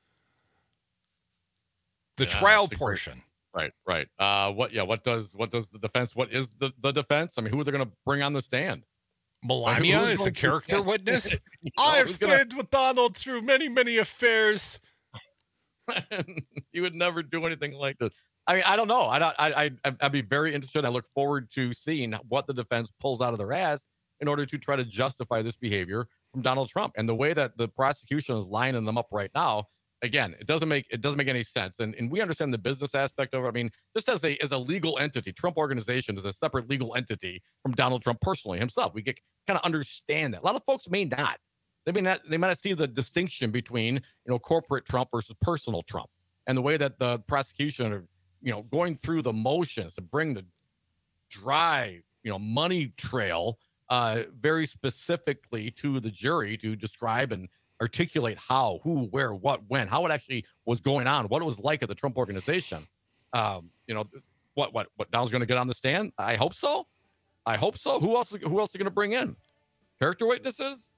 [SPEAKER 15] The trial portion.
[SPEAKER 13] Right. What does the defense, what is the defense? I mean, who are they going to bring on the stand?
[SPEAKER 15] Melania is a character witness. I have stayed with Donald through many, many affairs.
[SPEAKER 13] You would never do anything like this. I mean, I don't know. I'd be very interested. I look forward to seeing what the defense pulls out of their ass in order to try to justify this behavior from Donald Trump. And the way that the prosecution is lining them up right now, again, it doesn't make any sense. And we understand the business aspect of it. I mean, just as a legal entity, Trump Organization is a separate legal entity from Donald Trump personally himself. We kind of understand that. A lot of folks may not. They may not see the distinction between corporate Trump versus personal Trump, and the way that the prosecution are going through the motions to bring the dry money trail very specifically to the jury to describe and articulate how, who, where, what, when, how it actually was going on, what it was like at the Trump Organization. What Donald's going to get on the stand? I hope so. Who else are you going to bring in? Character witnesses?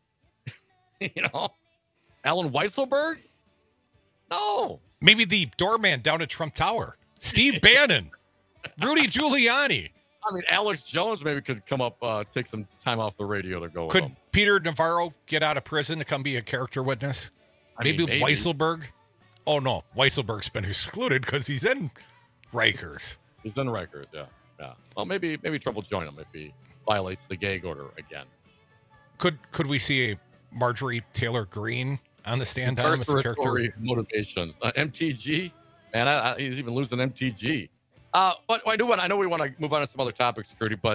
[SPEAKER 13] Alan Weisselberg? No.
[SPEAKER 15] Maybe the doorman down at Trump Tower. Steve Bannon. Rudy Giuliani.
[SPEAKER 13] I mean, Alex Jones maybe could come up, take some time off the radio to go with him.
[SPEAKER 15] Could Peter Navarro get out of prison to come be a character witness? Maybe Weisselberg? Oh, no. Weisselberg's been excluded because he's in Rikers.
[SPEAKER 13] He's in Rikers, yeah. Well, maybe Trump will join him if he violates the gag order again.
[SPEAKER 15] Could we see a Marjorie Taylor Greene on the stand as a character?
[SPEAKER 13] Motivations. MTG? Man, he's even losing MTG. But I know we want to move on to some other topics, Security, but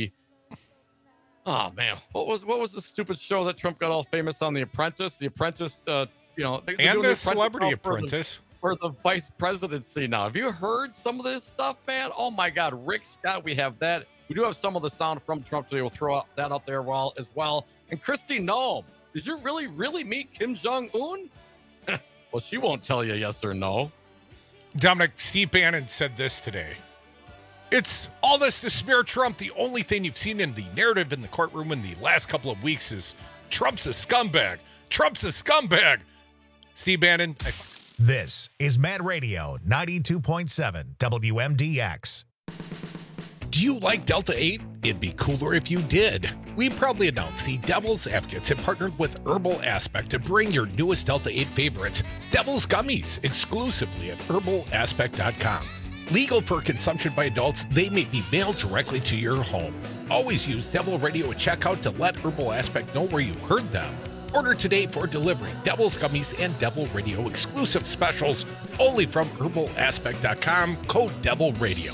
[SPEAKER 13] oh man, what was the stupid show that Trump got all famous on? The Apprentice, and
[SPEAKER 15] the Celebrity Apprentice
[SPEAKER 13] for the vice presidency now. Have you heard some of this stuff, man? Oh my God, Rick Scott, we have that. We do have some of the sound from Trump today. We'll throw that out there as well. And Kristi Noem, did you really meet Kim Jong-un? Well, she won't tell you yes or no.
[SPEAKER 15] Dominic, Steve Bannon said this today. It's all this to smear Trump. The only thing you've seen in the narrative in the courtroom in the last couple of weeks is Trump's a scumbag. Trump's a scumbag. Steve Bannon.
[SPEAKER 6] This is Mad Radio 92.7 WMDX.
[SPEAKER 15] Do you like Delta 8? It'd be cooler if you did. We proudly announce the Devil's Advocates have partnered with Herbal Aspect to bring your newest Delta 8 favorites, Devil's Gummies, exclusively at herbalaspect.com. Legal for consumption by adults, they may be mailed directly to your home. Always use Devil Radio at checkout to let Herbal Aspect know where you heard them. Order today for delivery. Devil's Gummies and Devil Radio exclusive specials only from herbalaspect.com. Code Devil Radio.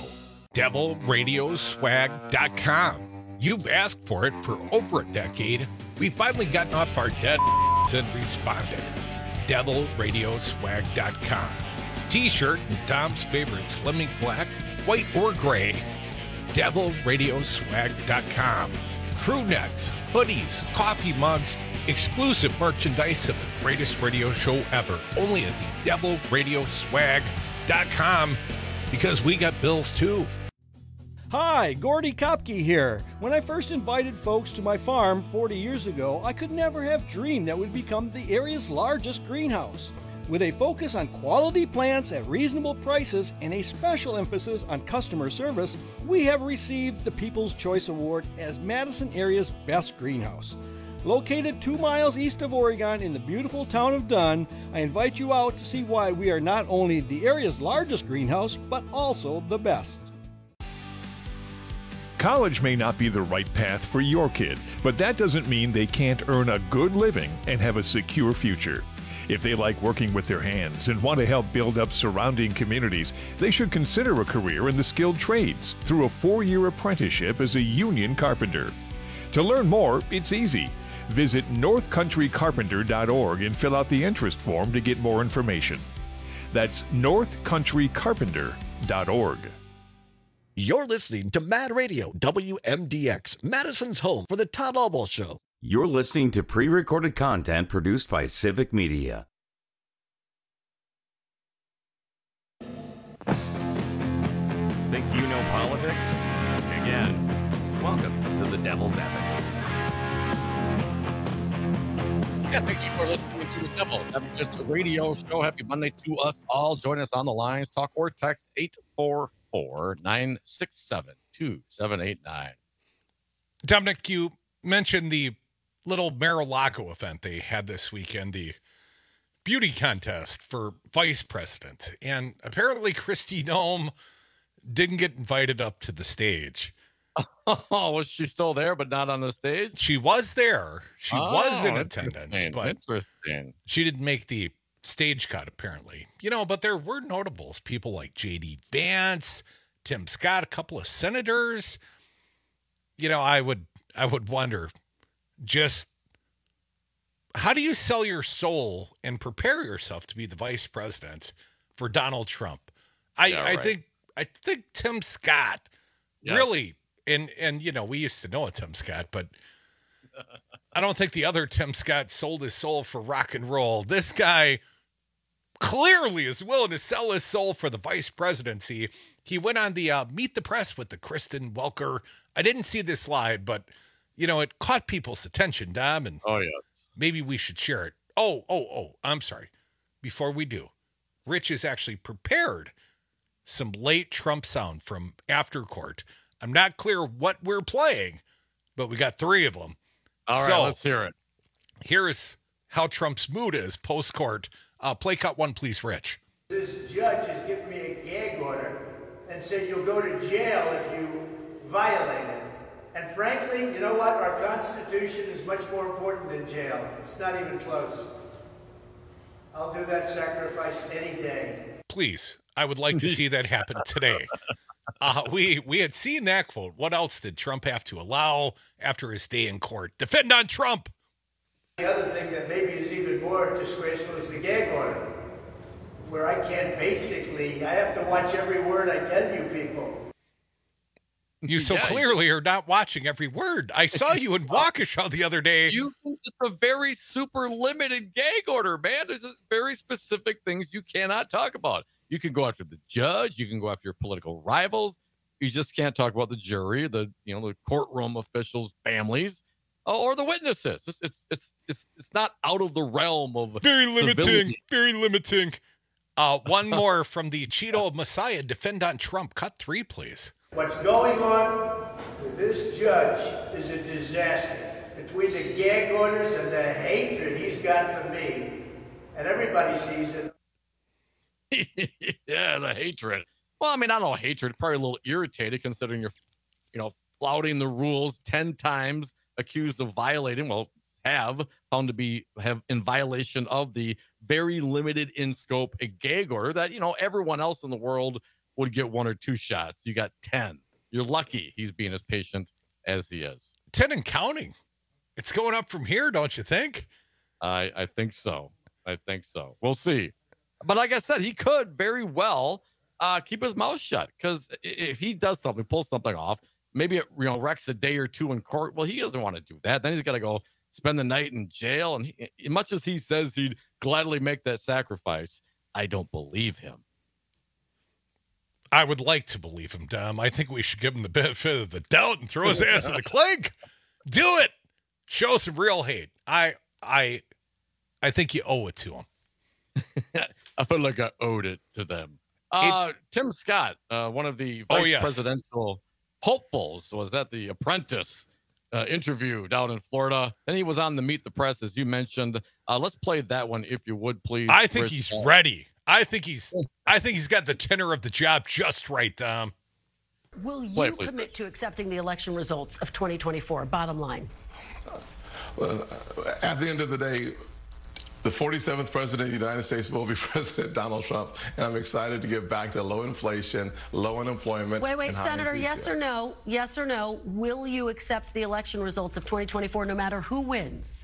[SPEAKER 15] DevilRadioswag.com. You've asked for it for over a decade. We've finally gotten off our dead and responded. DevilRadioswag.com. T-shirt and Dom's favorite Slimming Black, white or gray. DevilRadioswag.com. Crew necks, hoodies, coffee mugs, exclusive merchandise of the greatest radio show ever. Only at the DevilRadioswag.com, because we got bills too.
[SPEAKER 1] Hi, Gordy Kopke here. When I first invited folks to my farm 40 years ago, I could never have dreamed that would become the area's largest greenhouse. With a focus on quality plants at reasonable prices and a special emphasis on customer service, we have received the People's Choice Award as Madison area's best greenhouse. Located 2 miles east of Oregon in the beautiful town of Dunn, I invite you out to see why we are not only the area's largest greenhouse, but also the best.
[SPEAKER 3] College may not be the right path for your kid, but that doesn't mean they can't earn a good living and have a secure future. If they like working with their hands and want to help build up surrounding communities, they should consider a career in the skilled trades through a 4-year apprenticeship as a union carpenter. To learn more, it's easy. Visit northcountrycarpenter.org and fill out the interest form to get more information. That's northcountrycarpenter.org.
[SPEAKER 23] You're listening to Mad Radio, WMDX, Madison's home for the Todd Albaugh Show.
[SPEAKER 12] You're listening to pre-recorded content produced by Civic Media.
[SPEAKER 24] Think you know politics? Again, welcome to the Devil's Advocates.
[SPEAKER 13] Yeah, thank you for listening to the Devil's Advocates radio show. Happy Monday to us all. Join us on the lines. Talk or text 844-967-2789.
[SPEAKER 15] Dominic, you mentioned the little Mar-a-Lago event they had this weekend, the beauty contest for vice president. And apparently Kristi Noem didn't get invited up to the stage.
[SPEAKER 13] Oh, was she still there, but not on the stage?
[SPEAKER 15] She was there. She was in attendance, but
[SPEAKER 13] interesting.
[SPEAKER 15] She didn't make the stage cut, apparently. You know, but there were notables, people like J.D. Vance, Tim Scott, a couple of senators. You know, I would wonder, just how do you sell your soul and prepare yourself to be the vice president for Donald Trump? I think Tim Scott really, and you know, we used to know a Tim Scott, but I don't think the other Tim Scott sold his soul for rock and roll. This guy clearly is willing to sell his soul for the vice presidency. He went on the Meet the Press with the Kristen Welker. I didn't see this live, but you know, it caught people's attention, Dom, and maybe we should share it. Oh, I'm sorry. Before we do, Rich has actually prepared some late Trump sound from After Court. I'm not clear what we're playing, but we got 3 of them.
[SPEAKER 13] All right, let's hear it.
[SPEAKER 15] Here's how Trump's mood is post-court. Play cut 1, please, Rich.
[SPEAKER 25] This judge has given me a gag order and said you'll go to jail if you violate it. And frankly, you know what? Our Constitution is much more important than jail. It's not even close. I'll do that sacrifice any day.
[SPEAKER 15] Please, I would like to see that happen today. We had seen that quote. What else did Trump have to allow after his day in court? Defend on Trump.
[SPEAKER 25] The other thing that maybe is even more disgraceful is the gag order, where I can't I have to watch every word I tell you people.
[SPEAKER 15] You so clearly are not watching every word. I saw you in Waukesha the other day.
[SPEAKER 13] It's a very super limited gag order, man. There's very specific things you cannot talk about. You can go after the judge. You can go after your political rivals. You just can't talk about the jury, the courtroom officials' families, or the witnesses. It's not out of the realm of
[SPEAKER 15] very limiting.
[SPEAKER 13] Civility.
[SPEAKER 15] Very limiting. One more from the Cheeto Messiah. Defend on Trump. Cut 3, please.
[SPEAKER 25] What's going on with this judge is a disaster. Between the gag orders and the hatred he's got for me, and everybody sees it.
[SPEAKER 13] Yeah, the hatred. Well, I mean, I don't know, hatred, probably a little irritated considering you're, flouting the rules 10 times, accused of violating, found to have in violation of the very limited in scope a gag order that, everyone else in the world would get 1 or 2 shots. You got 10. You're lucky he's being as patient as he is.
[SPEAKER 8] 10 and counting. It's going up from here, don't you think?
[SPEAKER 13] I think so. We'll see. But like I said, he could very well keep his mouth shut, because if he does something, pulls something off, maybe it wrecks a day or 2 in court. Well, he doesn't want to do that. Then he's got to go spend the night in jail. And much as he says he'd gladly make that sacrifice, I don't believe him.
[SPEAKER 8] I would like to believe him, Dom. I think we should give him the benefit of the doubt and throw his ass in the clink. Do it. Show some real hate. I think you owe it to him.
[SPEAKER 13] I feel like I owed it to them. Tim Scott, one of the vice presidential hopefuls, was at the Apprentice interview down in Florida. Then he was on the Meet the Press, as you mentioned. Let's play that one, if you would, please.
[SPEAKER 8] I think he's ready. I think he's got the tenor of the job just right, Dom.
[SPEAKER 4] Will you commit to accepting the election results of 2024? Bottom line.
[SPEAKER 5] Well, at the end of the day, the 47th president of the United States will be President Donald Trump, and I'm excited to get back to low inflation, low unemployment.
[SPEAKER 4] Wait, Senator, yes or no? Yes or no? Will you accept the election results of 2024 no matter who wins?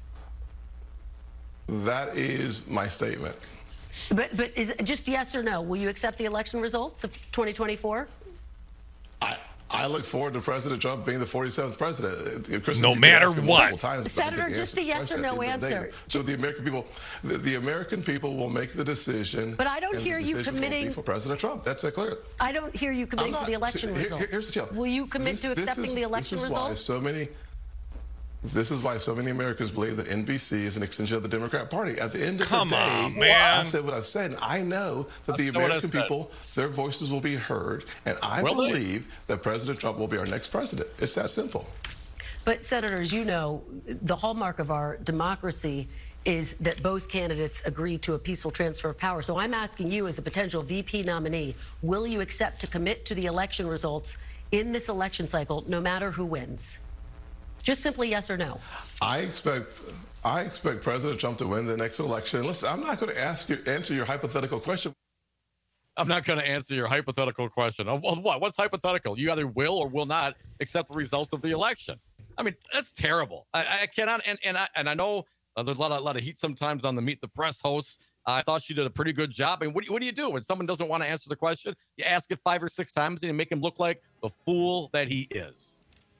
[SPEAKER 5] That is my statement.
[SPEAKER 4] But is it just yes or no? Will you accept the election results of 2024?
[SPEAKER 5] I look forward to President Trump being the 47th president.
[SPEAKER 8] No matter what.
[SPEAKER 4] Senator, just a yes or no answer.
[SPEAKER 5] So the American people will make the decision.
[SPEAKER 4] But I don't hear you committing
[SPEAKER 5] for President Trump. That's clear.
[SPEAKER 4] I don't hear you committing to the election results.
[SPEAKER 5] Here's the deal.
[SPEAKER 4] Will you commit to accepting the election results?
[SPEAKER 5] This is why so many Americans believe that NBC is an extension of the Democrat Party. At the end of
[SPEAKER 8] the
[SPEAKER 5] day,
[SPEAKER 8] man.
[SPEAKER 5] I said what I said, and I know that the American people, their voices will be heard, and I believe that President Trump will be our next president. It's that simple.
[SPEAKER 4] But, Senator, as you know, the hallmark of our democracy is that both candidates agree to a peaceful transfer of power. So I'm asking you, as a potential VP nominee, will you accept to commit to the election results in this election cycle, no matter who wins? Just simply yes or no.
[SPEAKER 5] I expect President Trump to win the next election. Listen, I'm not going to answer your hypothetical question.
[SPEAKER 13] I'm not going to answer your hypothetical question. What? What's hypothetical? You either will or will not accept the results of the election. I mean, that's terrible. I cannot. And I know there's a lot of heat sometimes on the Meet the Press hosts. I thought she did a pretty good job. I mean, what do you do when someone doesn't want to answer the question? You ask it 5 or 6 times and you make him look like the fool that he is.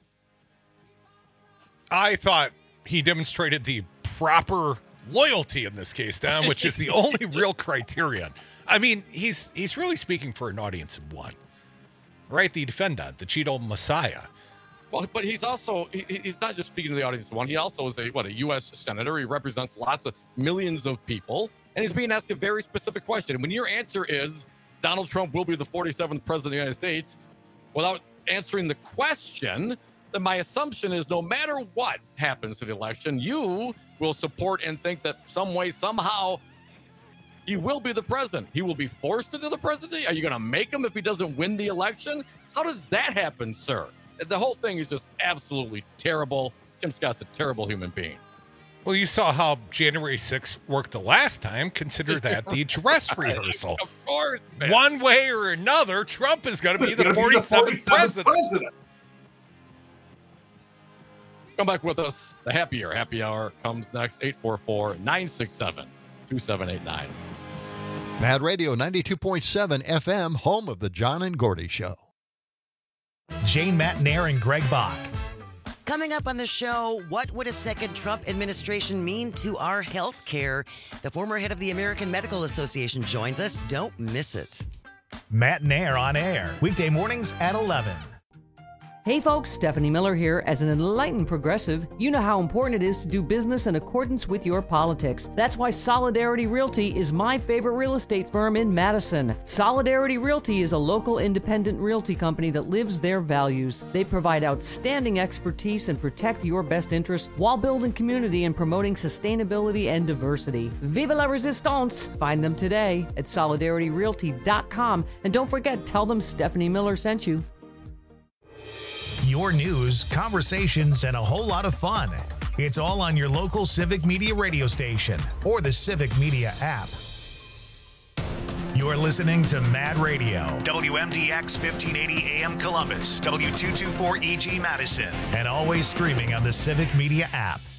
[SPEAKER 8] I thought he demonstrated the proper loyalty in this case, Dom, which is the only real criterion. I mean, he's really speaking for an audience of one, right? The defendant, the Cheeto Messiah.
[SPEAKER 13] Well, but he's also, he's not just speaking to the audience of one. He also is a U.S. senator. He represents lots of millions of people, and he's being asked a very specific question. And when your answer is Donald Trump will be the 47th president of the United States, without answering the question, then my assumption is no matter what happens to the election, you will support and think that some way, somehow, he will be the president. He will be forced into the presidency? Are you going to make him if he doesn't win the election? How does that happen, sir? The whole thing is just absolutely terrible. Tim Scott's a terrible human being.
[SPEAKER 8] Well, you saw how January 6th worked the last time. Consider that the dress rehearsal.
[SPEAKER 13] Of course, man.
[SPEAKER 8] One way or another, Trump is going to be the 47th president.
[SPEAKER 13] Come back with us. The happy hour comes next. 844-967-2789.
[SPEAKER 7] Mad Radio 92.7 FM, home of the John and Gordy Show.
[SPEAKER 6] Jane Matnair and Greg Bach.
[SPEAKER 18] Coming up on the show, what would a second Trump administration mean to our health care? The former head of the American Medical Association joins us. Don't miss it.
[SPEAKER 6] Matnair on air, weekday mornings at 11.
[SPEAKER 10] Hey folks, Stephanie Miller here. As an enlightened progressive, you know how important it is to do business in accordance with your politics. That's why Solidarity Realty is my favorite real estate firm in Madison. Solidarity Realty is a local independent realty company that lives their values. They provide outstanding expertise and protect your best interests while building community and promoting sustainability and diversity. Vive la resistance! Find them today at solidarityrealty.com. And don't forget, tell them Stephanie Miller sent you.
[SPEAKER 6] Your news, conversations, and a whole lot of fun. It's all on your local Civic Media radio station or the Civic Media app. You're listening to Mad Radio, WMDX 1580 AM Columbus, W224EG Madison, and always streaming on the Civic Media app.